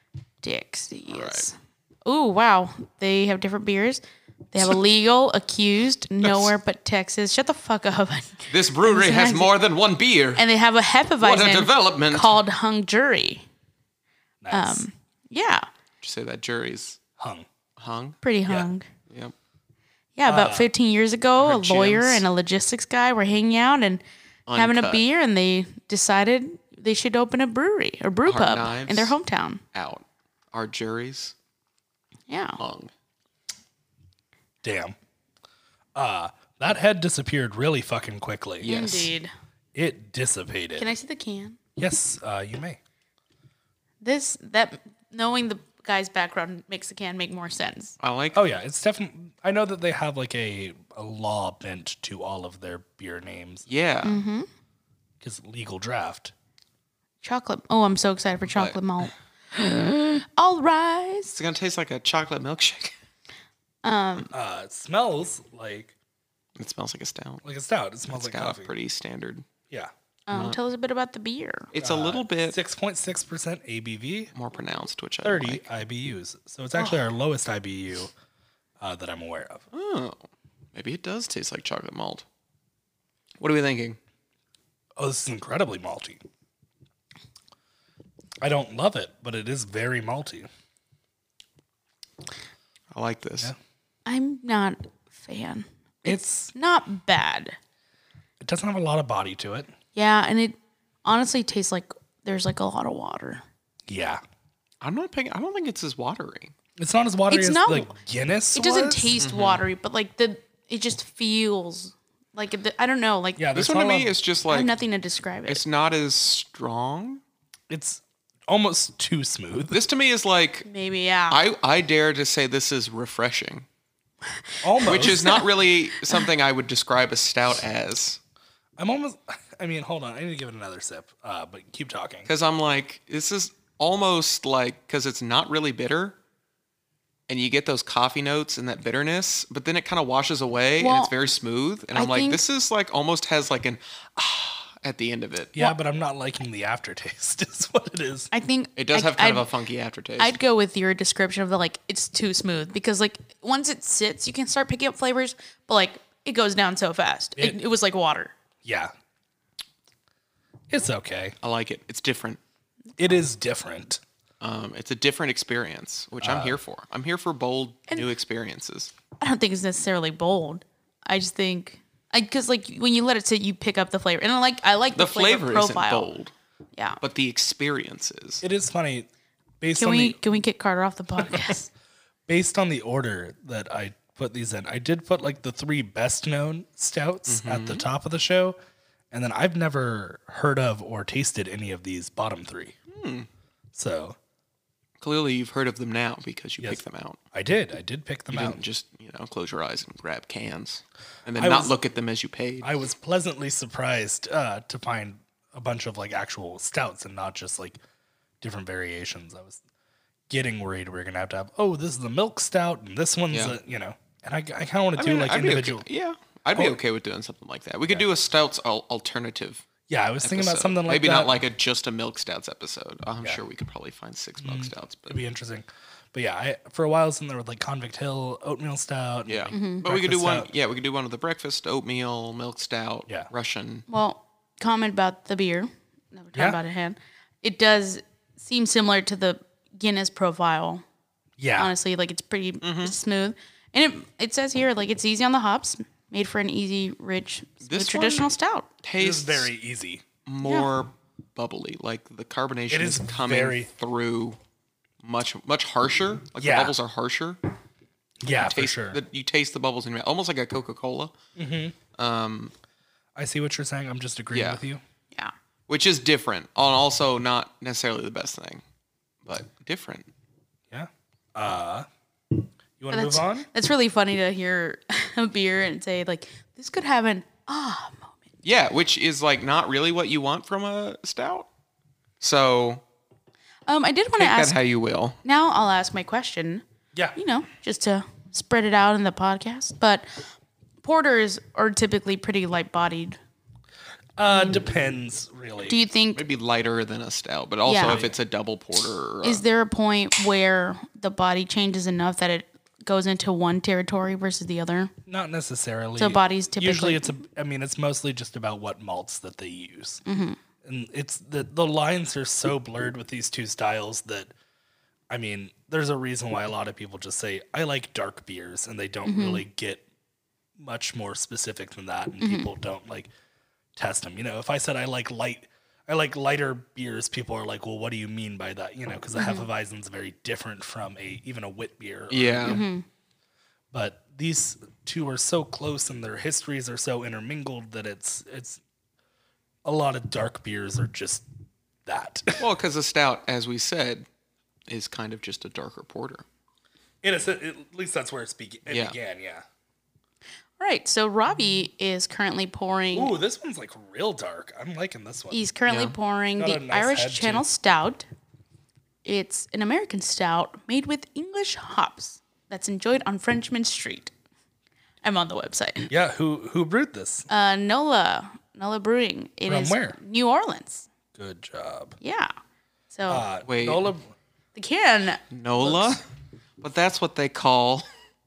Texas. Oh wow, they have different beers. They have a legal, accused, nowhere but Texas. Shut the fuck up. This brewery has nice. more than one beer. And they have a Hefeweizen development. called Hung Jury. Nice. Yeah, Did you say that jury's Hung. hung? pretty hung. Yep. Yeah, about 15 years ago, a heard lawyer chins. and a logistics guy were hanging out and having a Uncut. beer, and they decided they should open a brewery or brew Hard pub knives. in their hometown. Out. Our jury's Yeah. hung. Damn. That head disappeared really fucking quickly. Yes. Indeed. It dissipated. Can I see the can? Yes, you may. That knowing the guy's background makes the can make more sense. I like. Oh yeah, it's definitely. I know that they have like a law bent to all of their beer names Yeah. Mm-hmm. because legal draft. Chocolate. Oh, I'm so excited for chocolate malt. All rise. It's gonna taste like a chocolate milkshake. It smells It smells like a stout. like a stout. It smells It's like got coffee. a pretty standard. Yeah, Tell us a bit about the beer. It's a little bit 6.6% ABV, more pronounced, which I 30 like. IBUs. So it's actually our lowest IBU that I'm aware of. Oh, maybe it does taste like chocolate malt. What are we thinking? Oh, this is incredibly malty. I don't love it, but it is very malty. I like this. Yeah. I'm not a fan. It's Not bad. it doesn't have a lot of body to it. Yeah, and it honestly tastes like there's like a lot of water. Yeah. I'm not picking. I don't think it's as watery. It's not as watery It's as not- like Guinness It doesn't was. taste watery, but like it just feels like I don't know. Like Yeah, This there's one to not a me lot- is just I have like nothing to describe it. it's not as strong. it's almost too smooth. This to me is like Maybe yeah. I dare to say this is refreshing, Almost. which is not really something I would describe a stout as. I'm almost. I mean, hold on. I need to give it another sip. But keep talking. Because I'm like, this is almost like, because it's not really bitter. And you get those coffee notes and that bitterness, but then it kind of washes away and Well, it's very smooth. And I I'm like, think- this is like almost has like an at the end of it. Yeah, but I'm not liking the aftertaste. Is what it is. I think It does I- have kind of I'd- a funky aftertaste. I'd go with your description of the like it's too smooth because like once it sits, you can start picking up flavors, but like it goes down so fast. It was like water. Yeah. It's okay. I like it. It's different. It is different. It's a different experience, which I'm here for. I'm here for bold new experiences. I don't think it's necessarily bold. I just think because like when you let it sit, you pick up the flavor, and I like The flavor flavor isn't profile. bold, Yeah. but the experience is. It is funny. Based Can on we kick Carter off the podcast? based on the order that I put these in, I did put like the 3 best known stouts at the top of the show, and then I've never heard of or tasted any of these bottom 3. So Clearly, you've heard of them now because you Yes. picked them out. I did pick them You out. didn't just close your eyes and grab cans and then I not was- look at them as you paid. I was pleasantly surprised to find a bunch of like actual stouts and not just like different variations. I was getting worried we were gonna have oh, this is a milk stout and this one's Yeah. and I kind of want to do like I'd be individual. okay. Yeah, I'd be okay with doing something like that. We could do a stouts alternative. Yeah, I was thinking about episode. something like maybe that. not like just a milk stouts episode. I'm sure we could probably find 6 milk stouts, but It'd be interesting. But yeah, for a while I was in there with like Convict Hill oatmeal stout. yeah. Mm-hmm. But we could do breakfast one. stout. Yeah, we could do one of the breakfast oatmeal milk stout. Yeah. Russian. Well, comment about the beer that we're talking Yeah. about at hand. It does seem similar to the Guinness profile. Yeah, Honestly, like it's pretty smooth, and it says here like it's easy on the hops, made for an easy, rich, smooth This traditional one- stout. it Tastes is very easy. more bubbly. Like the carbonation It is is coming very- through much harsher. Like Yeah. the bubbles are harsher. Yeah, for Taste sure. you taste the bubbles in your mouth, almost like a Coca-Cola, I see what you're saying. I'm just agreeing Yeah. with you. Yeah. which is different. And also not necessarily the best thing, but different. Yeah. You want to move on? That's really funny to hear a beer and say like this could have an moment. Yeah, which is like not really what you want from a stout. So I did want to take that ask. how you will. Now I'll ask my question. Yeah. You know, just to spread it out in the podcast. But porters are typically pretty light-bodied. Depends really. Do you think Maybe lighter than a stout, but also Yeah. if it's a double porter. Or is there a point where the body changes enough that it goes into one territory versus the other? Not necessarily. So bodies typically- Usually it's mostly just about what malts that they use. Mm-hmm. And it's the lines are so blurred with these two styles that, I mean, there's a reason why a lot of people just say, I like dark beers, and they don't really get much more specific than that, and people don't like test them. You know, if I said I like lighter beers, people are like, well, what do you mean by that? You know, because a Hefeweizen is very different from even a wit beer. Yeah. But these two are so close and their histories are so intermingled that it's a lot of dark beers are just that. Well, because a stout, as we said, is kind of just a darker porter. In a sense, at least that's where it Yeah. began, yeah. All right, so Robbie is currently pouring. Ooh, this one's like real dark. I'm liking this one. He's currently Yeah. pouring Got a the nice Irish head, Channel too. Stout. It's an American stout made with English hops that's enjoyed on Frenchman Street. I'm on the website. Yeah, who brewed this? Nola Brewing. It From is where? New Orleans. Good job. Yeah. So Wait. Nola, the can, Nola? But that's what they call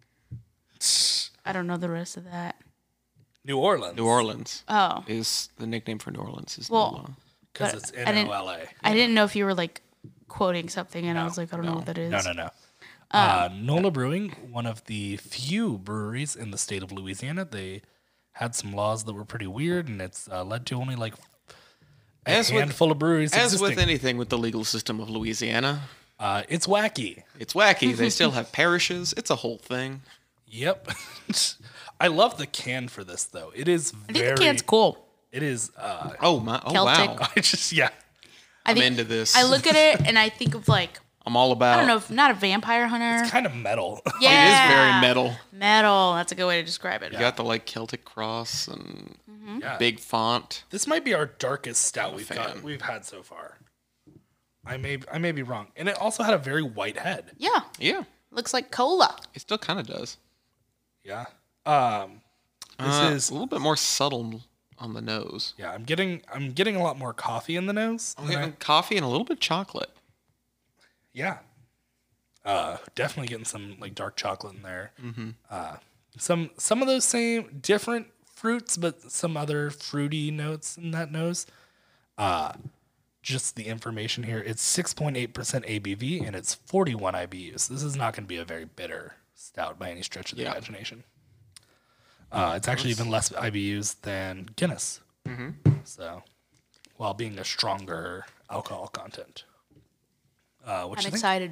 I don't know the rest of that. New Orleans. New Orleans. Oh, Is the nickname for New Orleans is Well, Nola. Because but it's I didn't- NOLA. I didn't know if you were like quoting something, and I was like, I don't know what that is. No. Nola Brewing, one of the few breweries in the state of Louisiana. They had some laws that were pretty weird, and it's led to only like a As with- handful of breweries As existing. with anything with the legal system of Louisiana, It's wacky. it's wacky. They still have parishes. It's a whole thing. Yep. I love the can for this though. It is I think very. the can's cool. It is. Oh my! Oh Celtic. wow! I just yeah. I think, into this. I look at it and I think of like, I'm all about. I don't know, if not a vampire hunter. Kind of metal. Yeah, It is very metal. Metal. That's a good way to describe it. You got the like Celtic cross and Yeah. big font. This might be our darkest stout fan. we've had so far. I may be wrong, and it also had a very white head. Yeah. Yeah, Looks like cola. it still kind of does. Yeah. This is a little bit more subtle on the nose. yeah. I'm getting a lot more coffee in the nose. I'm getting coffee and a little bit of chocolate. Yeah. Definitely getting some like dark chocolate in there. Some of those same different fruits, but some other fruity notes in that nose. Just the information here. It's 6.8% ABV and it's 41 IBUs. This is not going to be a very bitter stout by any stretch of the imagination. It's actually even less IBUs than Guinness. So, while being a stronger alcohol content. What I'm you think? excited.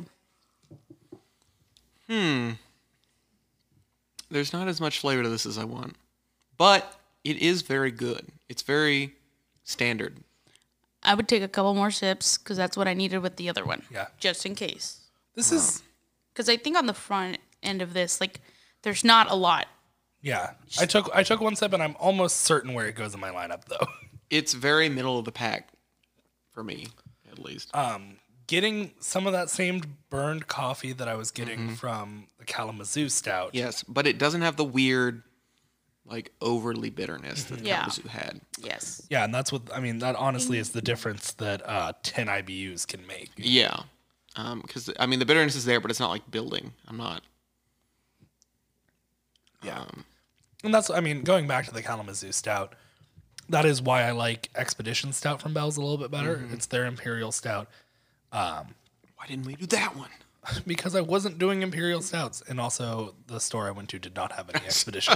There's not as much flavor to this as I want, but it is very good. It's very standard. I would take a couple more sips because that's what I needed with the other one. Yeah. Just in case. This is Because I think on the front end of this, like, there's not a lot. yeah. I took one sip and I'm almost certain where it goes in my lineup though. It's very middle of the pack for me, at least. Getting some of that same burned coffee that I was getting from the Kalamazoo Stout. Yes, but it doesn't have the weird, like overly bitterness that Yeah. Kalamazoo had. Yes. Yeah, and that's what I mean. That honestly is the difference that 10 IBUs can make. Yeah, because I mean the bitterness is there, but it's not like building. I'm not. Yeah, and that's I mean going back to the Kalamazoo Stout. That is why I like Expedition Stout from Bell's a little bit better. It's their Imperial Stout. Why didn't we do that one? Because I wasn't doing Imperial Stouts, and also the store I went to did not have any Expedition.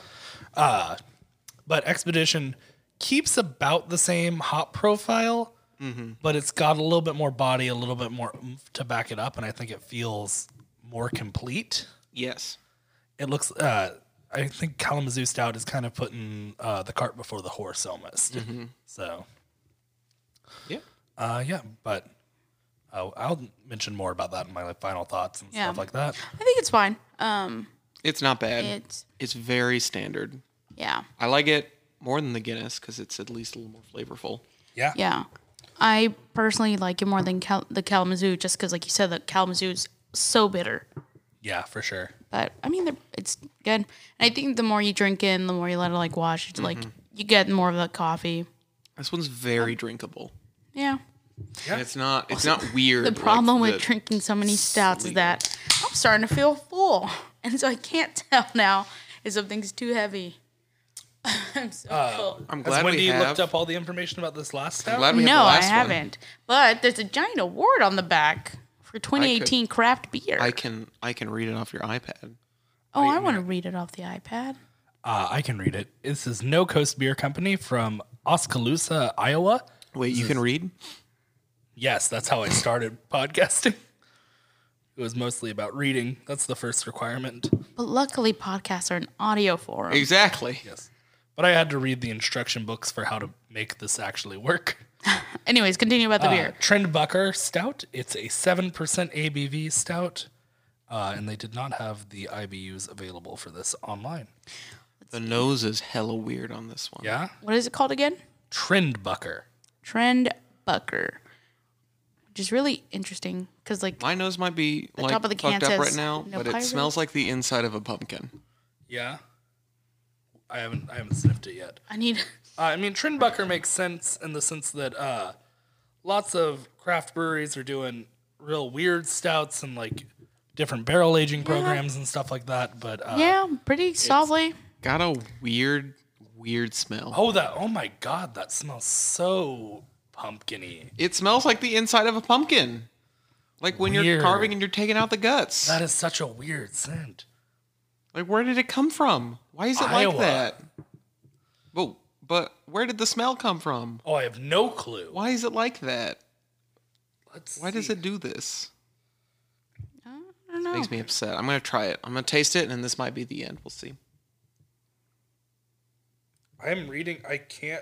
But Expedition keeps about the same hop profile, but it's got a little bit more body, a little bit more oomph to back it up, and I think it feels more complete. Yes. It looks. I think Kalamazoo Stout is kind of putting the cart before the horse almost. So. Yeah. Yeah, but I'll mention more about that in my final thoughts and Yeah. stuff like that. I think it's fine. It's not bad. It's very standard. yeah. I like it more than the Guinness because it's at least a little more flavorful. Yeah. Yeah. I personally like it more than the Kalamazoo just because, like you said, the Kalamazoo is so bitter. Yeah, for sure. But, I mean, it's good. And I think the more you drink it, the more you let it, like, wash, it's like you get more of the coffee. This one's very drinkable. Yeah. And it's not weird. The like problem with the- drinking so many stouts is that I'm starting to feel full. And so I can't tell now if something's too heavy. I'm so full. I'm Has glad Wendy we have. looked up all the information about this last stout? glad we have No, the I last one. haven't. But there's a giant award on the back for 2018 craft beer. I can read it off your iPad. oh, I want to read it off the iPad. I can read it. This is No Coast Beer Company from Oskaloosa, Iowa. Wait, you can read? Yes, that's how I started podcasting. It was mostly about reading. That's the first requirement. But luckily, podcasts are an audio forum. Exactly. Yes. But I had to read the instruction books for how to make this actually work. Anyways, continue about the beer. Trendbucker Stout. It's a 7% ABV stout, and they did not have the IBUs available for this online. The nose is hella weird on this one. Yeah? What is it called again? Trendbucker. Trendbucker. Which is really interesting because, like, My nose might be like top of the can fucked up says right now, no but it pirates. smells like the inside of a pumpkin. Yeah? I haven't sniffed it yet. I need. I mean, Trendbucker makes sense in the sense that lots of craft breweries are doing real weird stouts and like different barrel aging programs and stuff like that. But Yeah, pretty softly. Got a weird smell. oh my god, that smells so pumpkin-y. It smells like the inside of a pumpkin. Like when you're Weird. carving and you're taking out the guts. That is such a weird scent. Like, where did it come from? Why is it Iowa. like that? But where did the smell come from? Oh, I have no clue. Why is it like that? Why does see. it do this? I don't know. Makes me upset. I'm going to try it. I'm going to taste it, and then this might be the end. We'll see. I'm reading. I can't.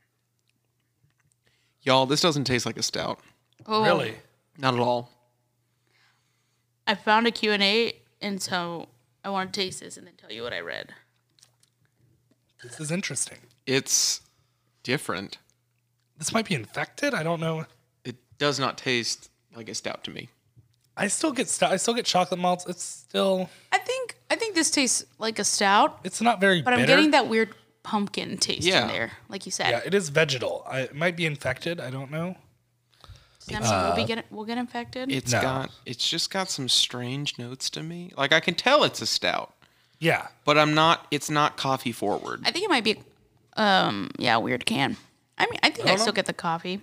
Y'all, this doesn't taste like a stout. Oh, Really? Not at all. I found a Q&A, and so I want to taste this and then tell you what I read. This is interesting. It's different. This might be infected. I don't know. It does not taste like a stout to me. I still get chocolate malts. It's still. I think this tastes like a stout, It's not very but bitter. I'm getting that weird pumpkin taste Yeah. in there, like you said. Yeah, it is vegetal. It might be infected. I don't know. Does that mean we'll get infected? No. It's just got some strange notes to me. Like, I can tell it's a stout, Yeah. but it's not coffee forward. I think it might be, weird can. I mean, I think I still get the coffee.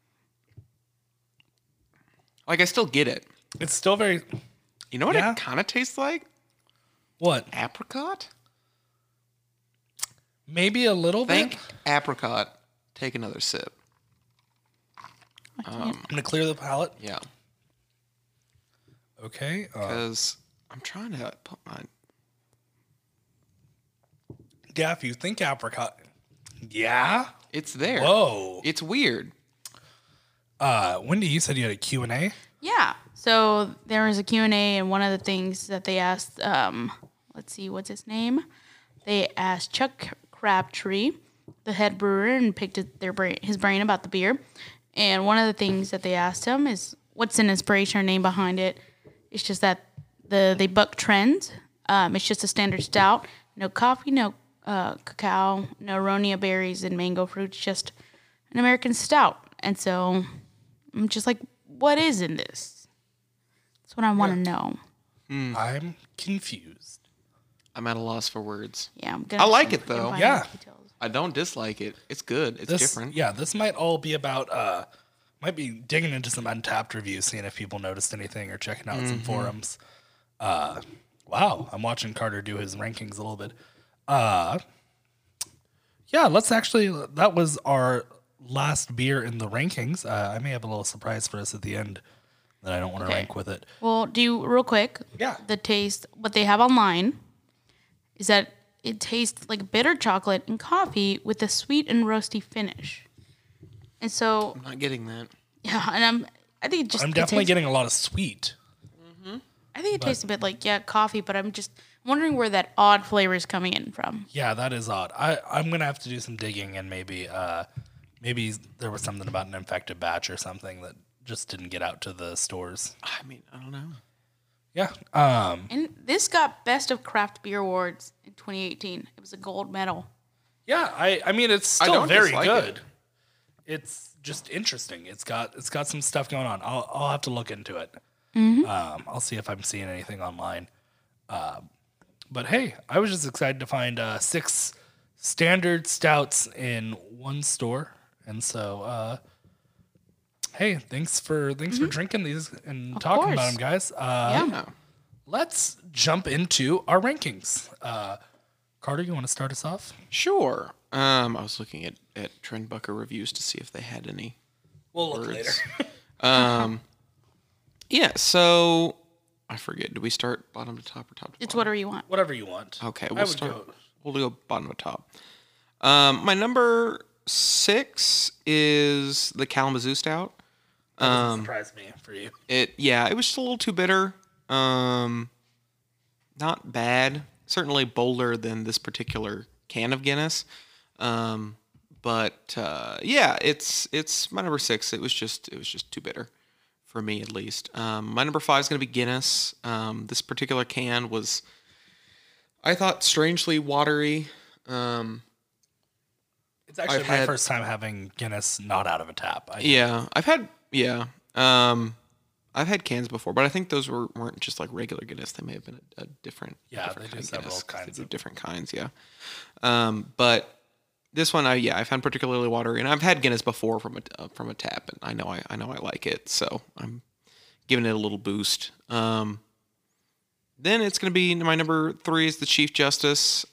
Like, I still get it. It's still very. You know what Yeah. it kind of tastes like? What? Apricot? Maybe a little Think bit. apricot. Take another sip. I'm gonna clear the palate. Yeah. Okay. Because I'm trying to put my... Yeah, if you think apricot. Yeah. It's there. Whoa. It's weird. Wendy, you said you had a Q&A. Yeah. So there was a Q&A, and one of the things that they asked, let's see, what's his name? They asked Chuck Crabtree, the head brewer, and picked his brain about the beer. And one of the things that they asked him is what's an inspiration or name behind it. It's just that they buck trends. It's just a standard stout. No coffee, no cacao, no aronia berries and mango fruit. It's just an American stout. And so I'm just like, what is in this? That's what I want to know. I'm confused. I'm at a loss for words. Yeah, I'm gonna. I like it, I'm gonna though. find Yeah. out details. I don't dislike it. It's good. It's different. Yeah, this might all be about. Might be digging into some Untapped reviews, seeing if people noticed anything or checking out some forums. Wow, I'm watching Carter do his rankings a little bit. Yeah, let's actually. That was our last beer in the rankings. I may have a little surprise for us at the end that I don't want to Okay. rank with it. Well, real quick. Yeah. The taste. What they have online is that it tastes like bitter chocolate and coffee with a sweet and roasty finish. And so, I'm not getting that. yeah, and I think it just. I'm it definitely tastes- getting a lot of sweet. I think it tastes a bit like coffee, but I'm just wondering where that odd flavor is coming in from. Yeah, that is odd. I'm gonna have to do some digging and maybe there was something about an infected batch or something that just didn't get out to the stores. I mean, I don't know. Yeah. And this got Best of Craft Beer Awards in 2018. It was a gold medal. Yeah, I mean it's still don't very dislike good. It's just interesting. It's got some stuff going on. I'll have to look into it. I'll see if I'm seeing anything online. But hey, I was just excited to find 6 standard stouts in one store, and so hey, thanks for drinking these and talking about course. them, guys. Yeah. Let's jump into our rankings. Carter, you want to start us off? Sure. I was looking at Trendbucker reviews to see if they had any We'll look later. words. Yeah, so I forget. Do we start bottom to top or top to It's bottom? whatever you want. Whatever you want. Okay, I we'll would start. go- We'll go bottom to top. My number 6 is the Kalamazoo Stout. That doesn't surprise me for you. It was just a little too bitter. Not bad. Certainly bolder than this particular can of Guinness. But it's my number 6. It was just too bitter for me, at least. My number 5 is going to be Guinness. This particular can was, I thought, strangely watery. It's actually my first time having Guinness not out of a tap. I've had cans before, but I think those weren't just like regular Guinness. They may have been a different. Yeah, different they do several kinds of different kinds. Yeah, but this one, I found particularly watery, and I've had Guinness before from a tap, and I know I like it, so I'm giving it a little boost. Then it's going to be my number 3 is the Chief Justice.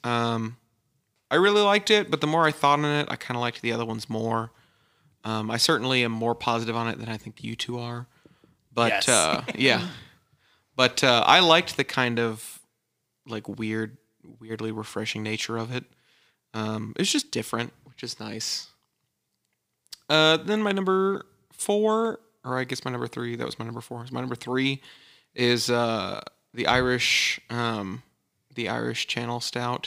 I really liked it, but the more I thought on it, I kind of liked the other ones more. I certainly am more positive on it than I think you two are. But yes. But I liked the kind of like weirdly refreshing nature of it. It's just different, which is nice. Then my number 4, or I guess my number 3, that was my number 4. My number 3 is the Irish Channel Stout.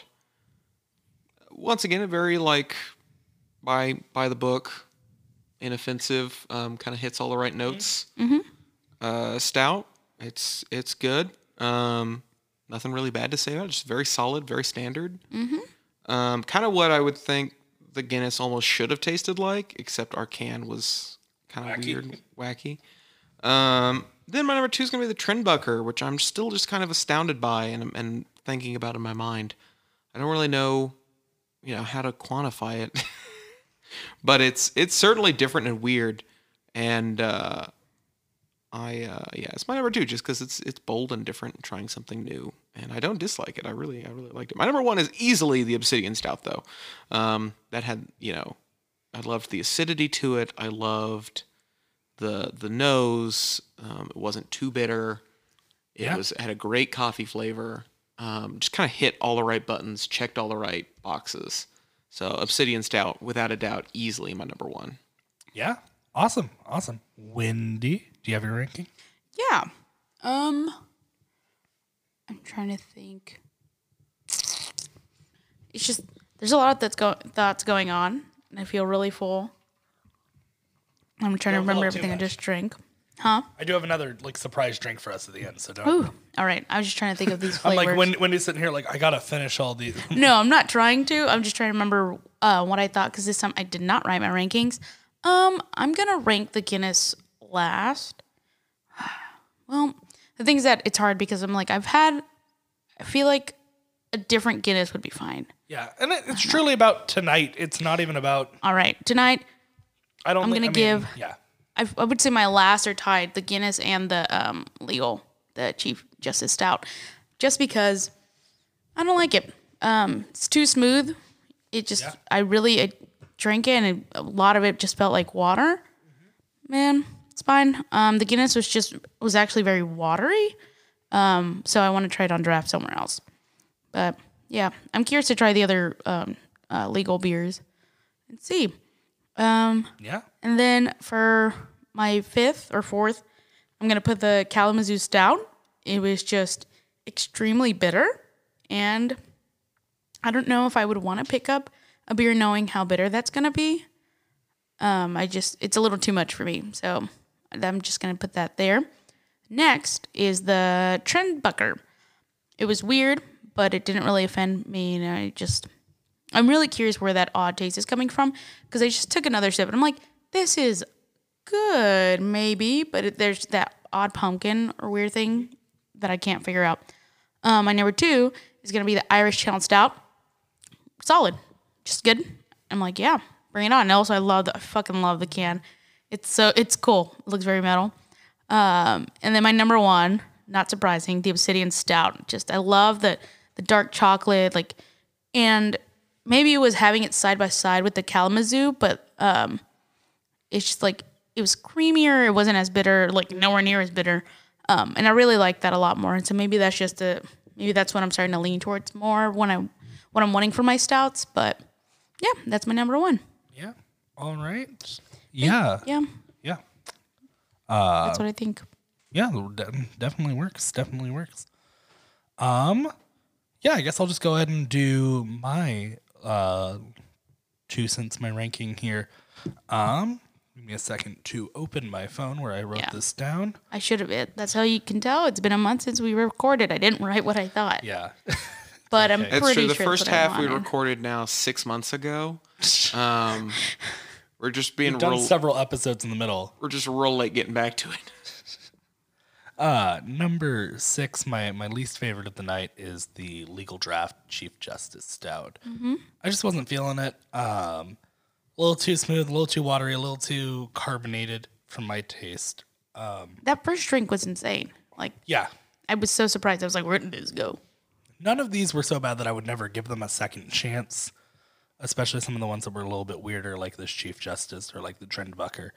Once again, a very like by the book, inoffensive, kind of hits all the right notes. Mm-hmm. Stout. It's good. Nothing really bad to say about it. Just very solid, very standard. Mm-hmm. Kind of what I would think the Guinness almost should have tasted like, except our can was kind of weird, wacky. Then my number 2 is going to be the Trendbucker, which I'm still just kind of astounded by and thinking about in my mind. I don't really know, how to quantify it, but it's certainly different and weird. And it's my number 2 just because it's bold and different and trying something new, and I don't dislike it. I really liked it. My number 1 is easily the Obsidian Stout, though. That had I loved the acidity to it. I loved the nose. It wasn't too bitter. It had a great coffee flavor. Just kind of hit all the right buttons, checked all the right boxes. So Obsidian Stout, without a doubt, easily my number 1. Yeah. Awesome. Wendy, do you have your ranking? Yeah. I'm trying to think. It's just there's a lot that's going on, and I feel really full. I'm trying to remember everything I just drank. Huh? I do have another surprise drink for us at the end, so don't. Ooh, all right. I was just trying to think of these I'm flavors. like Wendy's sitting here I gotta finish all these. No, I'm not trying to. I'm just trying to remember what I thought because this time I did not write my rankings. I'm gonna rank the Guinness last. Well, the thing is that it's hard because I'm like I feel like a different Guinness would be fine. Yeah, and it's truly about tonight. It's not even about. All right, tonight. I'm gonna give. Yeah. I would say my last are tied, the Guinness and the the Chief Justice Stout, just because I don't like it. It's too smooth. It just I drank it and a lot of it just felt like water. Mm-hmm. Man, it's fine. The Guinness was actually very watery. So I want to try it on draft somewhere else. But yeah, I'm curious to try the other legal beers and see. Yeah. And then for my 5th or 4th, I'm going to put the Kalamazoo Stout. It was just extremely bitter. And I don't know if I would want to pick up a beer knowing how bitter that's going to be. It's a little too much for me. So I'm just going to put that there. Next is the Trendbucker. It was weird, but it didn't really offend me. And I'm really curious where that odd taste is coming from because I just took another sip and I'm like, this is good, maybe, but there's that odd pumpkin or weird thing that I can't figure out. My number 2 is going to be the Irish Channel Stout. Solid. Just good. I'm like, yeah, bring it on. And also, I fucking love the can. It's cool. It looks very metal. And then my number 1, not surprising, the Obsidian Stout. I love the dark chocolate, and maybe it was having it side by side with the Kalamazoo, but it's just it was creamier. It wasn't as bitter, nowhere near as bitter. And I really like that a lot more. And so maybe that's maybe that's what I'm starting to lean towards more what I'm wanting for my stouts. But yeah, that's my number 1. Yeah. All right. Yeah. Yeah, Yeah. that's what I think. Yeah. Definitely works. Definitely works. Yeah, I guess I'll just go ahead and do my 2 cents, my ranking here. Give me a second to open my phone where I wrote this down. I should have. That's how you can tell. It's been a month since we recorded. I didn't write what I thought. Yeah. But I'm Okay. pretty It's true. The sure first that's what I half we wanted. recorded now 6 months ago. We're just being We've done real. several episodes in the middle. We're just real late getting back to it. Number 6, my least favorite of the night is the Legal Draft Chief Justice Stout. I just wasn't feeling it. A little too smooth, a little too watery, a little too carbonated for my taste. That first drink was insane. Like, Yeah. I was so surprised. I was like, where did this go? None of these were so bad that I would never give them a second chance, especially some of the ones that were a little bit weirder, like this Chief Justice or like the Trendbucker.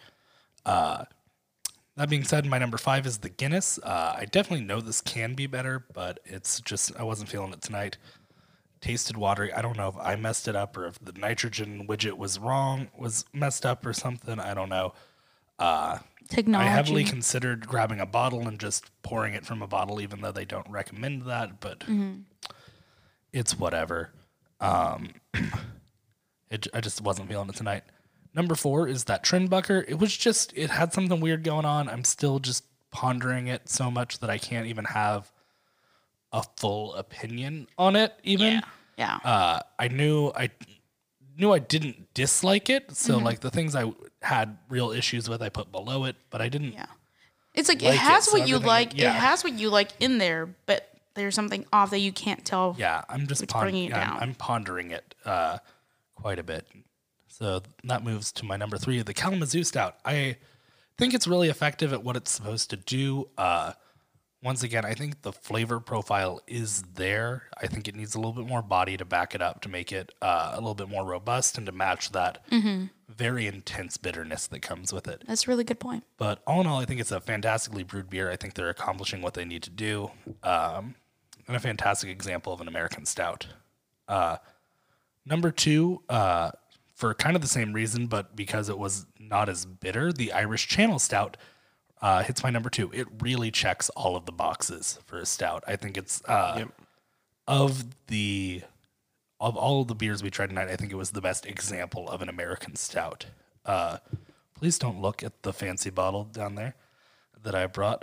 That being said, my number 5 is the Guinness. I definitely know this can be better, but it's just, I wasn't feeling it tonight. Tasted watery. I don't know if I messed it up or if the nitrogen widget was messed up or something. I don't know. Technology. I heavily considered grabbing a bottle and just pouring it from a bottle, even though they don't recommend that, but it's whatever. I just wasn't feeling it tonight. Number 4 is that Trendbucker. It had something weird going on. I'm still just pondering it so much that I can't even have a full opinion on it, even. Yeah. I knew I didn't dislike it, so like the things I had real issues with, I put below it, but I didn't. Yeah. It's like, Like it it, has so what you everything- like. yeah. It has what you like in there, but there's something off that you can't tell. Yeah, I'm just It's bringing it down. I'm pondering it quite a bit. So that moves to my number 3, the Kalamazoo Stout. I think it's really effective at what it's supposed to do. Once again, I think the flavor profile is there. I think it needs a little bit more body to back it up to make it a little bit more robust and to match that very intense bitterness that comes with it. That's a really good point. But all in all, I think it's a fantastically brewed beer. I think they're accomplishing what they need to do. And a fantastic example of an American stout. Number 2, for kind of the same reason, but because it was not as bitter, the Irish Channel Stout hits my number 2. It really checks all of the boxes for a stout. I think it's of all of the beers we tried tonight, I think it was the best example of an American stout. Please don't look at the fancy bottle down there that I brought.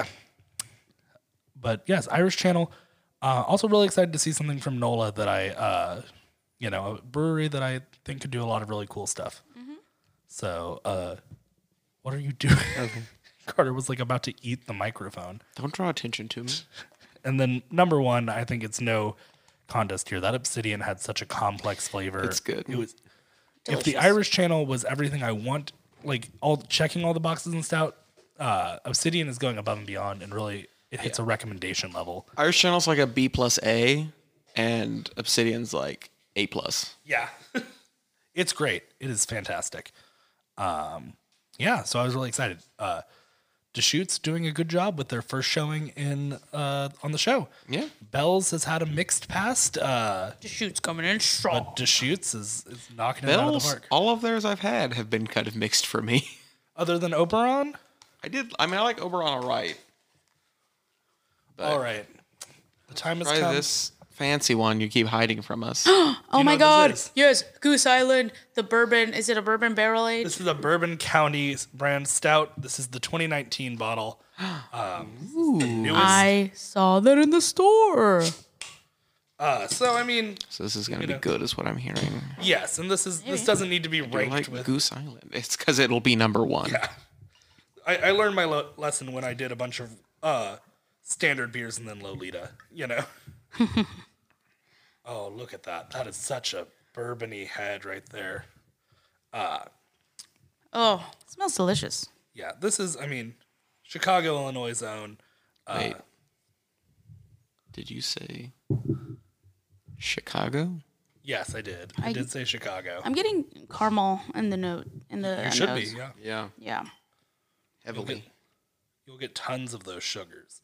But yes, Irish Channel. Also really excited to see something from NOLA that a brewery that I think could do a lot of really cool stuff. So, what are you doing? Carter was like about to eat the microphone. Don't draw attention to me. And then number 1, I think it's no contest here. That Obsidian had such a complex flavor. It's good. It was. If the Irish Channel was everything I want, like checking all the boxes and stout, Obsidian is going above and beyond, and really it hits a recommendation level. Irish Channel's like a B plus A, and Obsidian's like A plus. Yeah, it's great. It is fantastic. Yeah, so I was really excited. Deschutes doing a good job with their first showing on the show. Yeah. Bell's has had a mixed past. The shoot's coming in strong. But Deschutes is knocking it out of the Bell's, park. all of theirs I've had have been kind of mixed for me. Other than Oberon? I like Oberon all right. But All right. The time has try come. this fancy one you keep hiding from us. Oh you my know God. what this is? Yes. Goose Island, the bourbon. Is it a bourbon barrel aged? This is a Bourbon County brand stout. This is the 2019 bottle. The newest. I saw that in the store. So, I mean, So this is going to You be know. good is what I'm hearing. yes, and this doesn't need to be I ranked like with. Goose Island. It's because it'll be number 1. Yeah. I learned my lesson when I did a bunch of standard beers and then Lolita, you know? Oh, look at that. That is such a bourbony head right there. Oh, it smells delicious. Yeah, this is, I mean, Chicago, Illinois' own. Wait. Did you say Chicago? Yes, I did. I did say Chicago. I'm getting caramel in the note. In the You should be, nose. yeah. Yeah. Yeah. Heavily. You'll get tons of those sugars.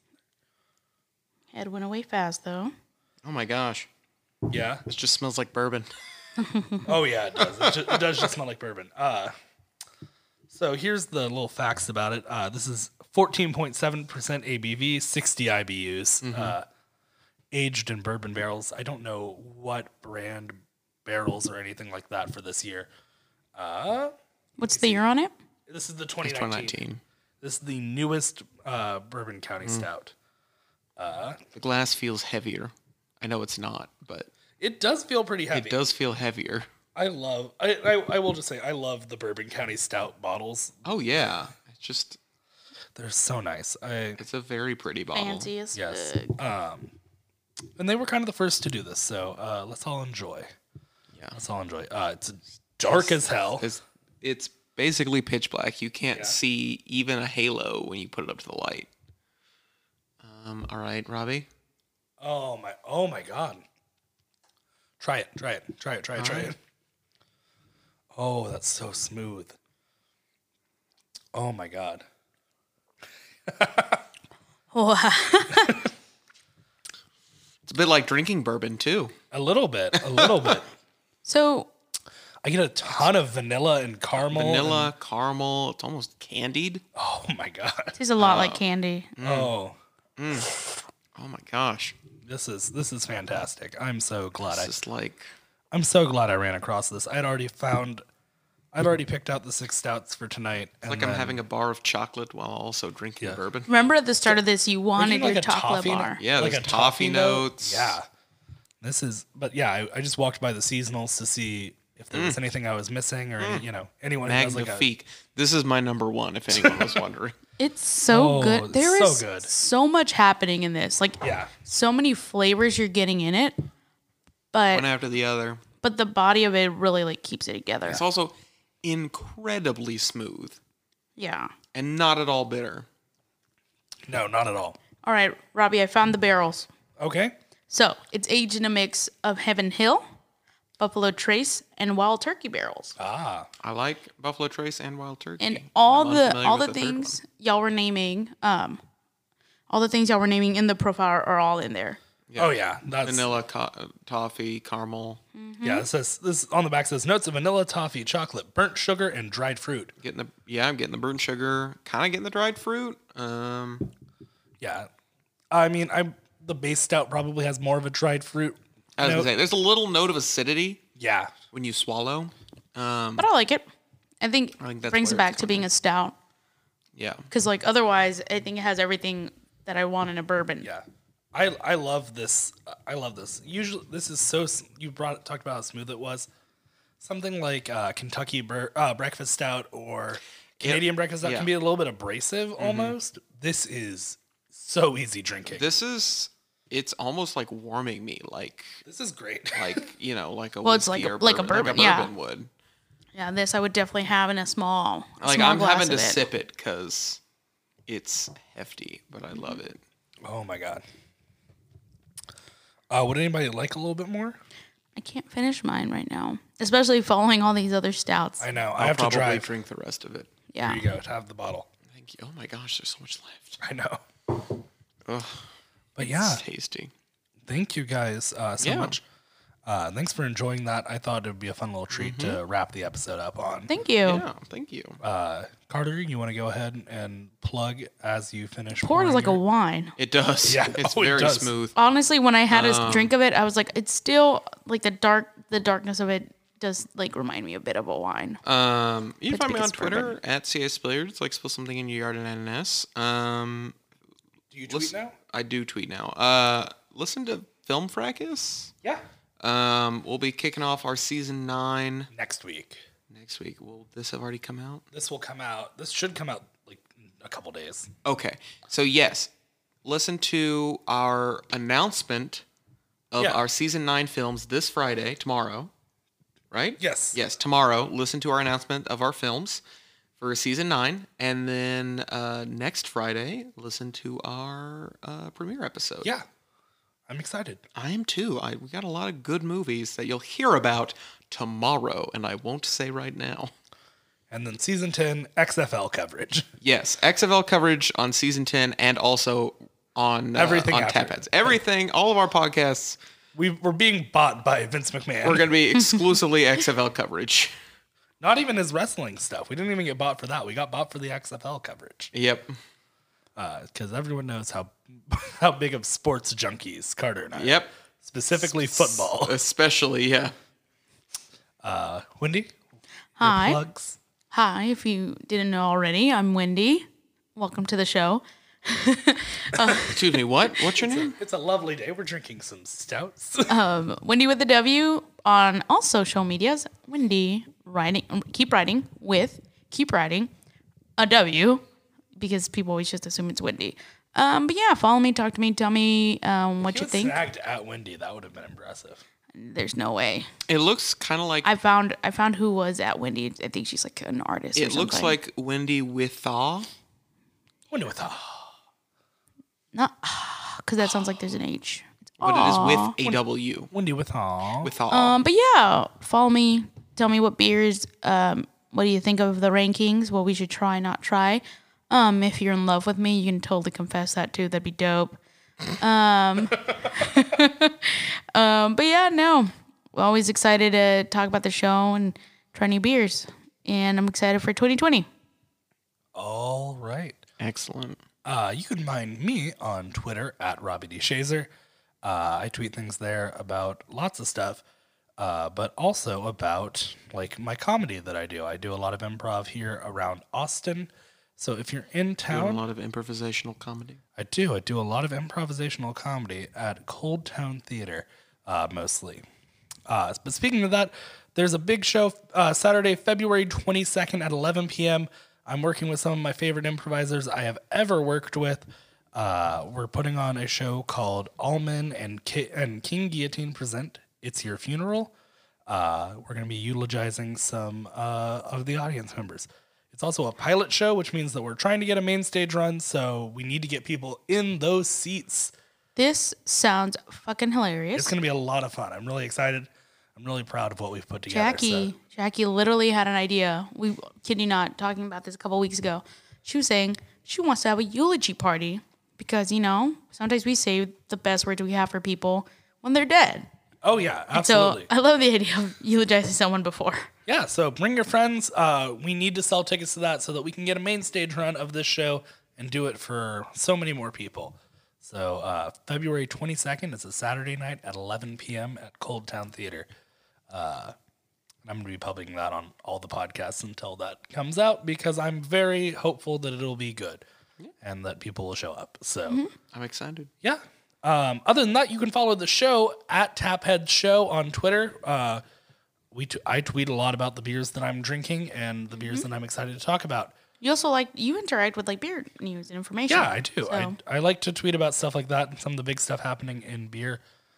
Head went away fast though. Oh my gosh. Yeah? This just smells like bourbon. Oh yeah, it does. It does just smell like bourbon. So here's the little facts about it. This is 14.7% ABV, 60 IBUs, aged in bourbon barrels. I don't know what brand barrels or anything like that for this year. What's the year on it? This is the It's 2019. 2019. This is the newest Bourbon County Stout. The glass feels heavier. I know it's not, but It does feel pretty heavy. it does feel heavier. I will just say, I love the Bourbon County Stout bottles. Oh yeah, it's just They're so nice. it's a very pretty bottle. Fancy as Yes. fuck. And they were kind of the first to do this, so let's all enjoy. Yeah. Let's all enjoy. It's dark as hell. It's basically pitch black. You can't Yeah. see even a halo when you put it up to the light. All right, Robbie. Oh my god. Try it. right. Oh, that's so smooth. Oh my god. Wow. It's a bit like drinking bourbon too. A little bit. So I get a ton of vanilla and caramel. Vanilla, caramel. It's almost candied. Oh my god. tastes a lot like candy. Oh, Oh my gosh. this is fantastic. I'm so glad It's just like I'm so glad I ran across this. I'd already picked out the 6 stouts for tonight. it's like I'm having a bar of chocolate while also drinking Yeah. bourbon. Remember at the start of this, you wanted like your a chocolate toffee bar. Yeah, like there's a toffee note. notes. Yeah. I just walked by the seasonals to see if there was anything I was missing or anyone who has like a Magnifique. This is my number one, if anyone was wondering. It's so Oh, good. There so is good. so much happening in this. Like Yeah. so many flavors you're getting in it. One But after the other. the body of it really like keeps it together. It's also incredibly smooth Yeah. and not at all bitter. No, not at all. All right, Robbie, I found the barrels. Okay. So it's aged in a mix of Heaven Hill, Buffalo Trace, and Wild Turkey barrels. Ah. I like Buffalo Trace and Wild Turkey. And all I'm the unfamiliar all with the third one. things y'all were naming, all the things y'all were naming in the profile are all in there. Oh yeah. That's Vanilla, toffee, caramel. Yeah, this on the back says notes of vanilla, toffee, chocolate, burnt sugar, and dried fruit. I'm getting the burnt sugar. Kind of getting the dried fruit. Yeah. I mean, the base stout probably has more of a dried fruit. I was note. gonna say there's a little note of acidity Yeah. when you swallow. But I like it. I think think that's brings where it back it's to being a stout. Yeah. Because like otherwise, I think it has everything that I want in a bourbon. Yeah. I love this. I love this. Usually, this is so. You talked about how smooth it was. Something like Kentucky breakfast stout or Canadian breakfast stout Yeah. can be a little bit abrasive almost. This is so easy drinking. It's almost like warming me, like This is great. like like a Well, it's like whiskey a- or like a bourbon, yeah. would. Yeah, this I would definitely have in a small, Like small I'm glass having to of it. sip it because it's hefty, but I love it. Oh my god. Would anybody like a little bit more? I can't finish mine right now, especially following all these other stouts. I know. I I'll have to probably drive. drink the rest of it. Yeah. Here you go. To have the bottle. Thank you. Oh my gosh, there's so much left. I know. Ugh, But yeah, it's tasty. thank you guys so Yeah. much. Thanks for enjoying that. I thought it would be a fun little treat to wrap the episode up on. Thank you. Yeah, thank you. Carter, you want to go ahead and plug as you finish? Poured pouring like a your- wine. It does. Yeah. It's Oh, it very does. smooth. Honestly, when I had a drink of it, I was like, it's still like the darkness of it does like remind me a bit of a wine. You can But find me on it's bourbon. Twitter at CS Billiards. Like spill something in your yard and NNS. Do you tweet now? I do tweet now. Listen to Film Fracas. Yeah. We'll be kicking off our season 9 Next week. next week. Will this have already come out? This will come out. This should come out like in a couple days. Okay. So yes, listen to our announcement of Yeah. our season 9 films this Friday, tomorrow. Right? Yes. Yes, tomorrow. Listen to our announcement of our films for season 9, and then next Friday, listen to our premiere episode. Yeah. I'm excited. I am too. We got a lot of good movies that you'll hear about tomorrow, and I won't say right now. And then season 10 XFL coverage. Yes, XFL coverage on season 10 and also on Everything on after. Tap Heads. Everything, all of our podcasts We're being bought by Vince McMahon. We're going to be exclusively XFL coverage. Not even his wrestling stuff. We didn't even get bought for that. We got bought for the XFL coverage. Yep. Because everyone knows how big of sports junkies Carter and I are. Yep. Specifically football. Especially, yeah. Wendy? Hi. Your plugs? Hi, if you didn't know already, I'm Wendy. Welcome to the show. Excuse me, what? What's your name? It's a lovely day. We're drinking some stouts. Wendy with the W on all social medias. Wendy keep writing a W because people always just assume it's Wendy. But yeah, follow me, talk to me, tell me what you think. Snagged at Wendy. That would have been impressive. There's no way. It looks kind of like... I found who was at Wendy. I think she's like an artist or It looks something. like Wendy Withaw. Wendy with Not because that sounds like there's an H. But it is with a W. Wendy with Withaw. But yeah, follow me. Tell me what beers. What do you think of the rankings? What we should try, not try. If you're in love with me, you can totally confess that too. That'd be dope. But yeah, no. Always excited to talk about the show and try new beers. And I'm excited for 2020. All right. Excellent. You can find me on Twitter at Robbie D. Shazer. I tweet things there about lots of stuff, but also about like my comedy that I do. I do a lot of improv here around Austin. So if you're in Doing town, a lot of improvisational comedy. I do a lot of improvisational comedy at Cold Town Theater, mostly. But speaking of that, there's a big show Saturday, February 22nd at 11 p.m. I'm working with some of my favorite improvisers I have ever worked with. We're putting on a show called Allman and King Guillotine Present It's Your Funeral. We're going to be eulogizing some of the audience members. It's also a pilot show, which means that we're trying to get a main stage run, so we need to get people in those seats. This sounds fucking hilarious. It's going to be a lot of fun. I'm really excited. I'm really proud of what we've put together. Jackie literally had an idea. We kid you not, talking about this a couple weeks ago. She was saying she wants to have a eulogy party because, you know, sometimes we say the best words we have for people when they're dead. Oh, yeah, absolutely. So I love the idea of eulogizing someone before. Yeah, so bring your friends. We need to sell tickets to that so that we can get a main stage run of this show and do it for so many more people. So February 22nd is a Saturday night at 11 p.m. at Cold Town Theater. I'm going to be publishing that on all the podcasts until that comes out because I'm very hopeful that it'll be good and that people will show up. So I'm excited. yeah. Other than that, you can follow the show at Taphead Show on Twitter. I tweet a lot about the beers that I'm drinking and the beers that I'm excited to talk about. You also you interact with beer news and information. Yeah, I do. So. I like to tweet about stuff like that and some of the big stuff happening in beer.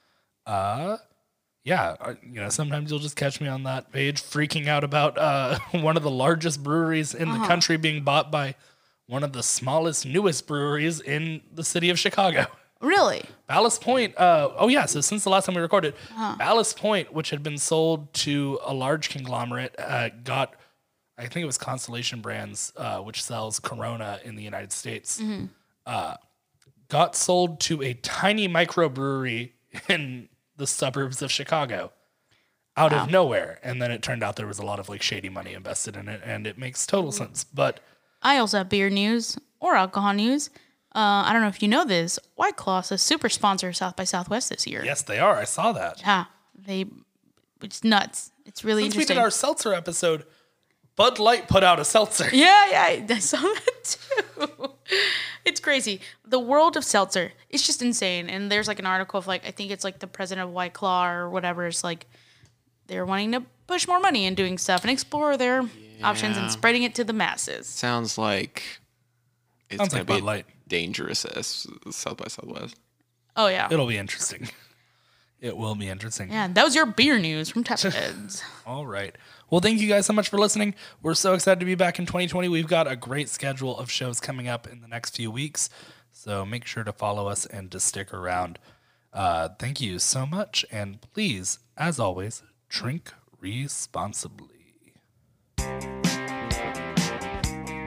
Sometimes you'll just catch me on that page freaking out about one of the largest breweries in the country being bought by one of the smallest, newest breweries in the city of Chicago. Really? Ballast Point. So since the last time we recorded, Ballast Point, which had been sold to a large conglomerate, got, I think it was Constellation Brands, which sells Corona in the United States, got sold to a tiny microbrewery in the suburbs of Chicago out of nowhere. And then it turned out there was a lot of shady money invested in it, and it makes total sense. But I also have beer news or alcohol news. I don't know if you know this. White Claw is a super sponsor of South by Southwest this year. yes, they are. I saw that. Yeah, it's nuts. It's really Since interesting. we did our seltzer episode, Bud Light put out a seltzer. Yeah, I saw that too. It's crazy. The world of seltzer, it's just insane. And there's an article of I think it's the president of White Claw or whatever. It's they're wanting to push more money and doing stuff and explore their options and spreading it to the masses. Sounds like it's Sounds going like to be Bud Light. dangerous as South by Southwest. Oh yeah. It'll be interesting. It will be interesting. Yeah, that was your beer news from Tapheads. All right. Well, thank you guys so much for listening. We're so excited to be back in 2020. We've got a great schedule of shows coming up in the next few weeks. So make sure to follow us and to stick around. Thank you so much. And please, as always, drink responsibly.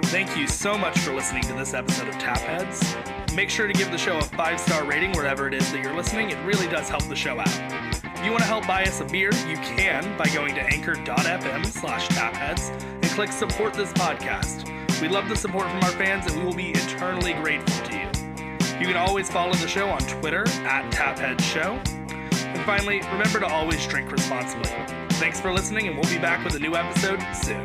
Thank you so much for listening to this episode of Tapheads. Make sure to give the show a 5-star rating wherever it is that you're listening. It really does help the show out. If you want to help buy us a beer, you can by going to anchor.fm/tapheads and click support this podcast. We love the support from our fans and we will be eternally grateful to you. You can always follow the show on Twitter @TapheadsShow. And finally, remember to always drink responsibly. Thanks for listening, and we'll be back with a new episode soon.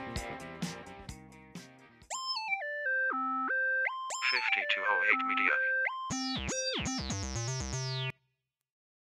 5208 Media.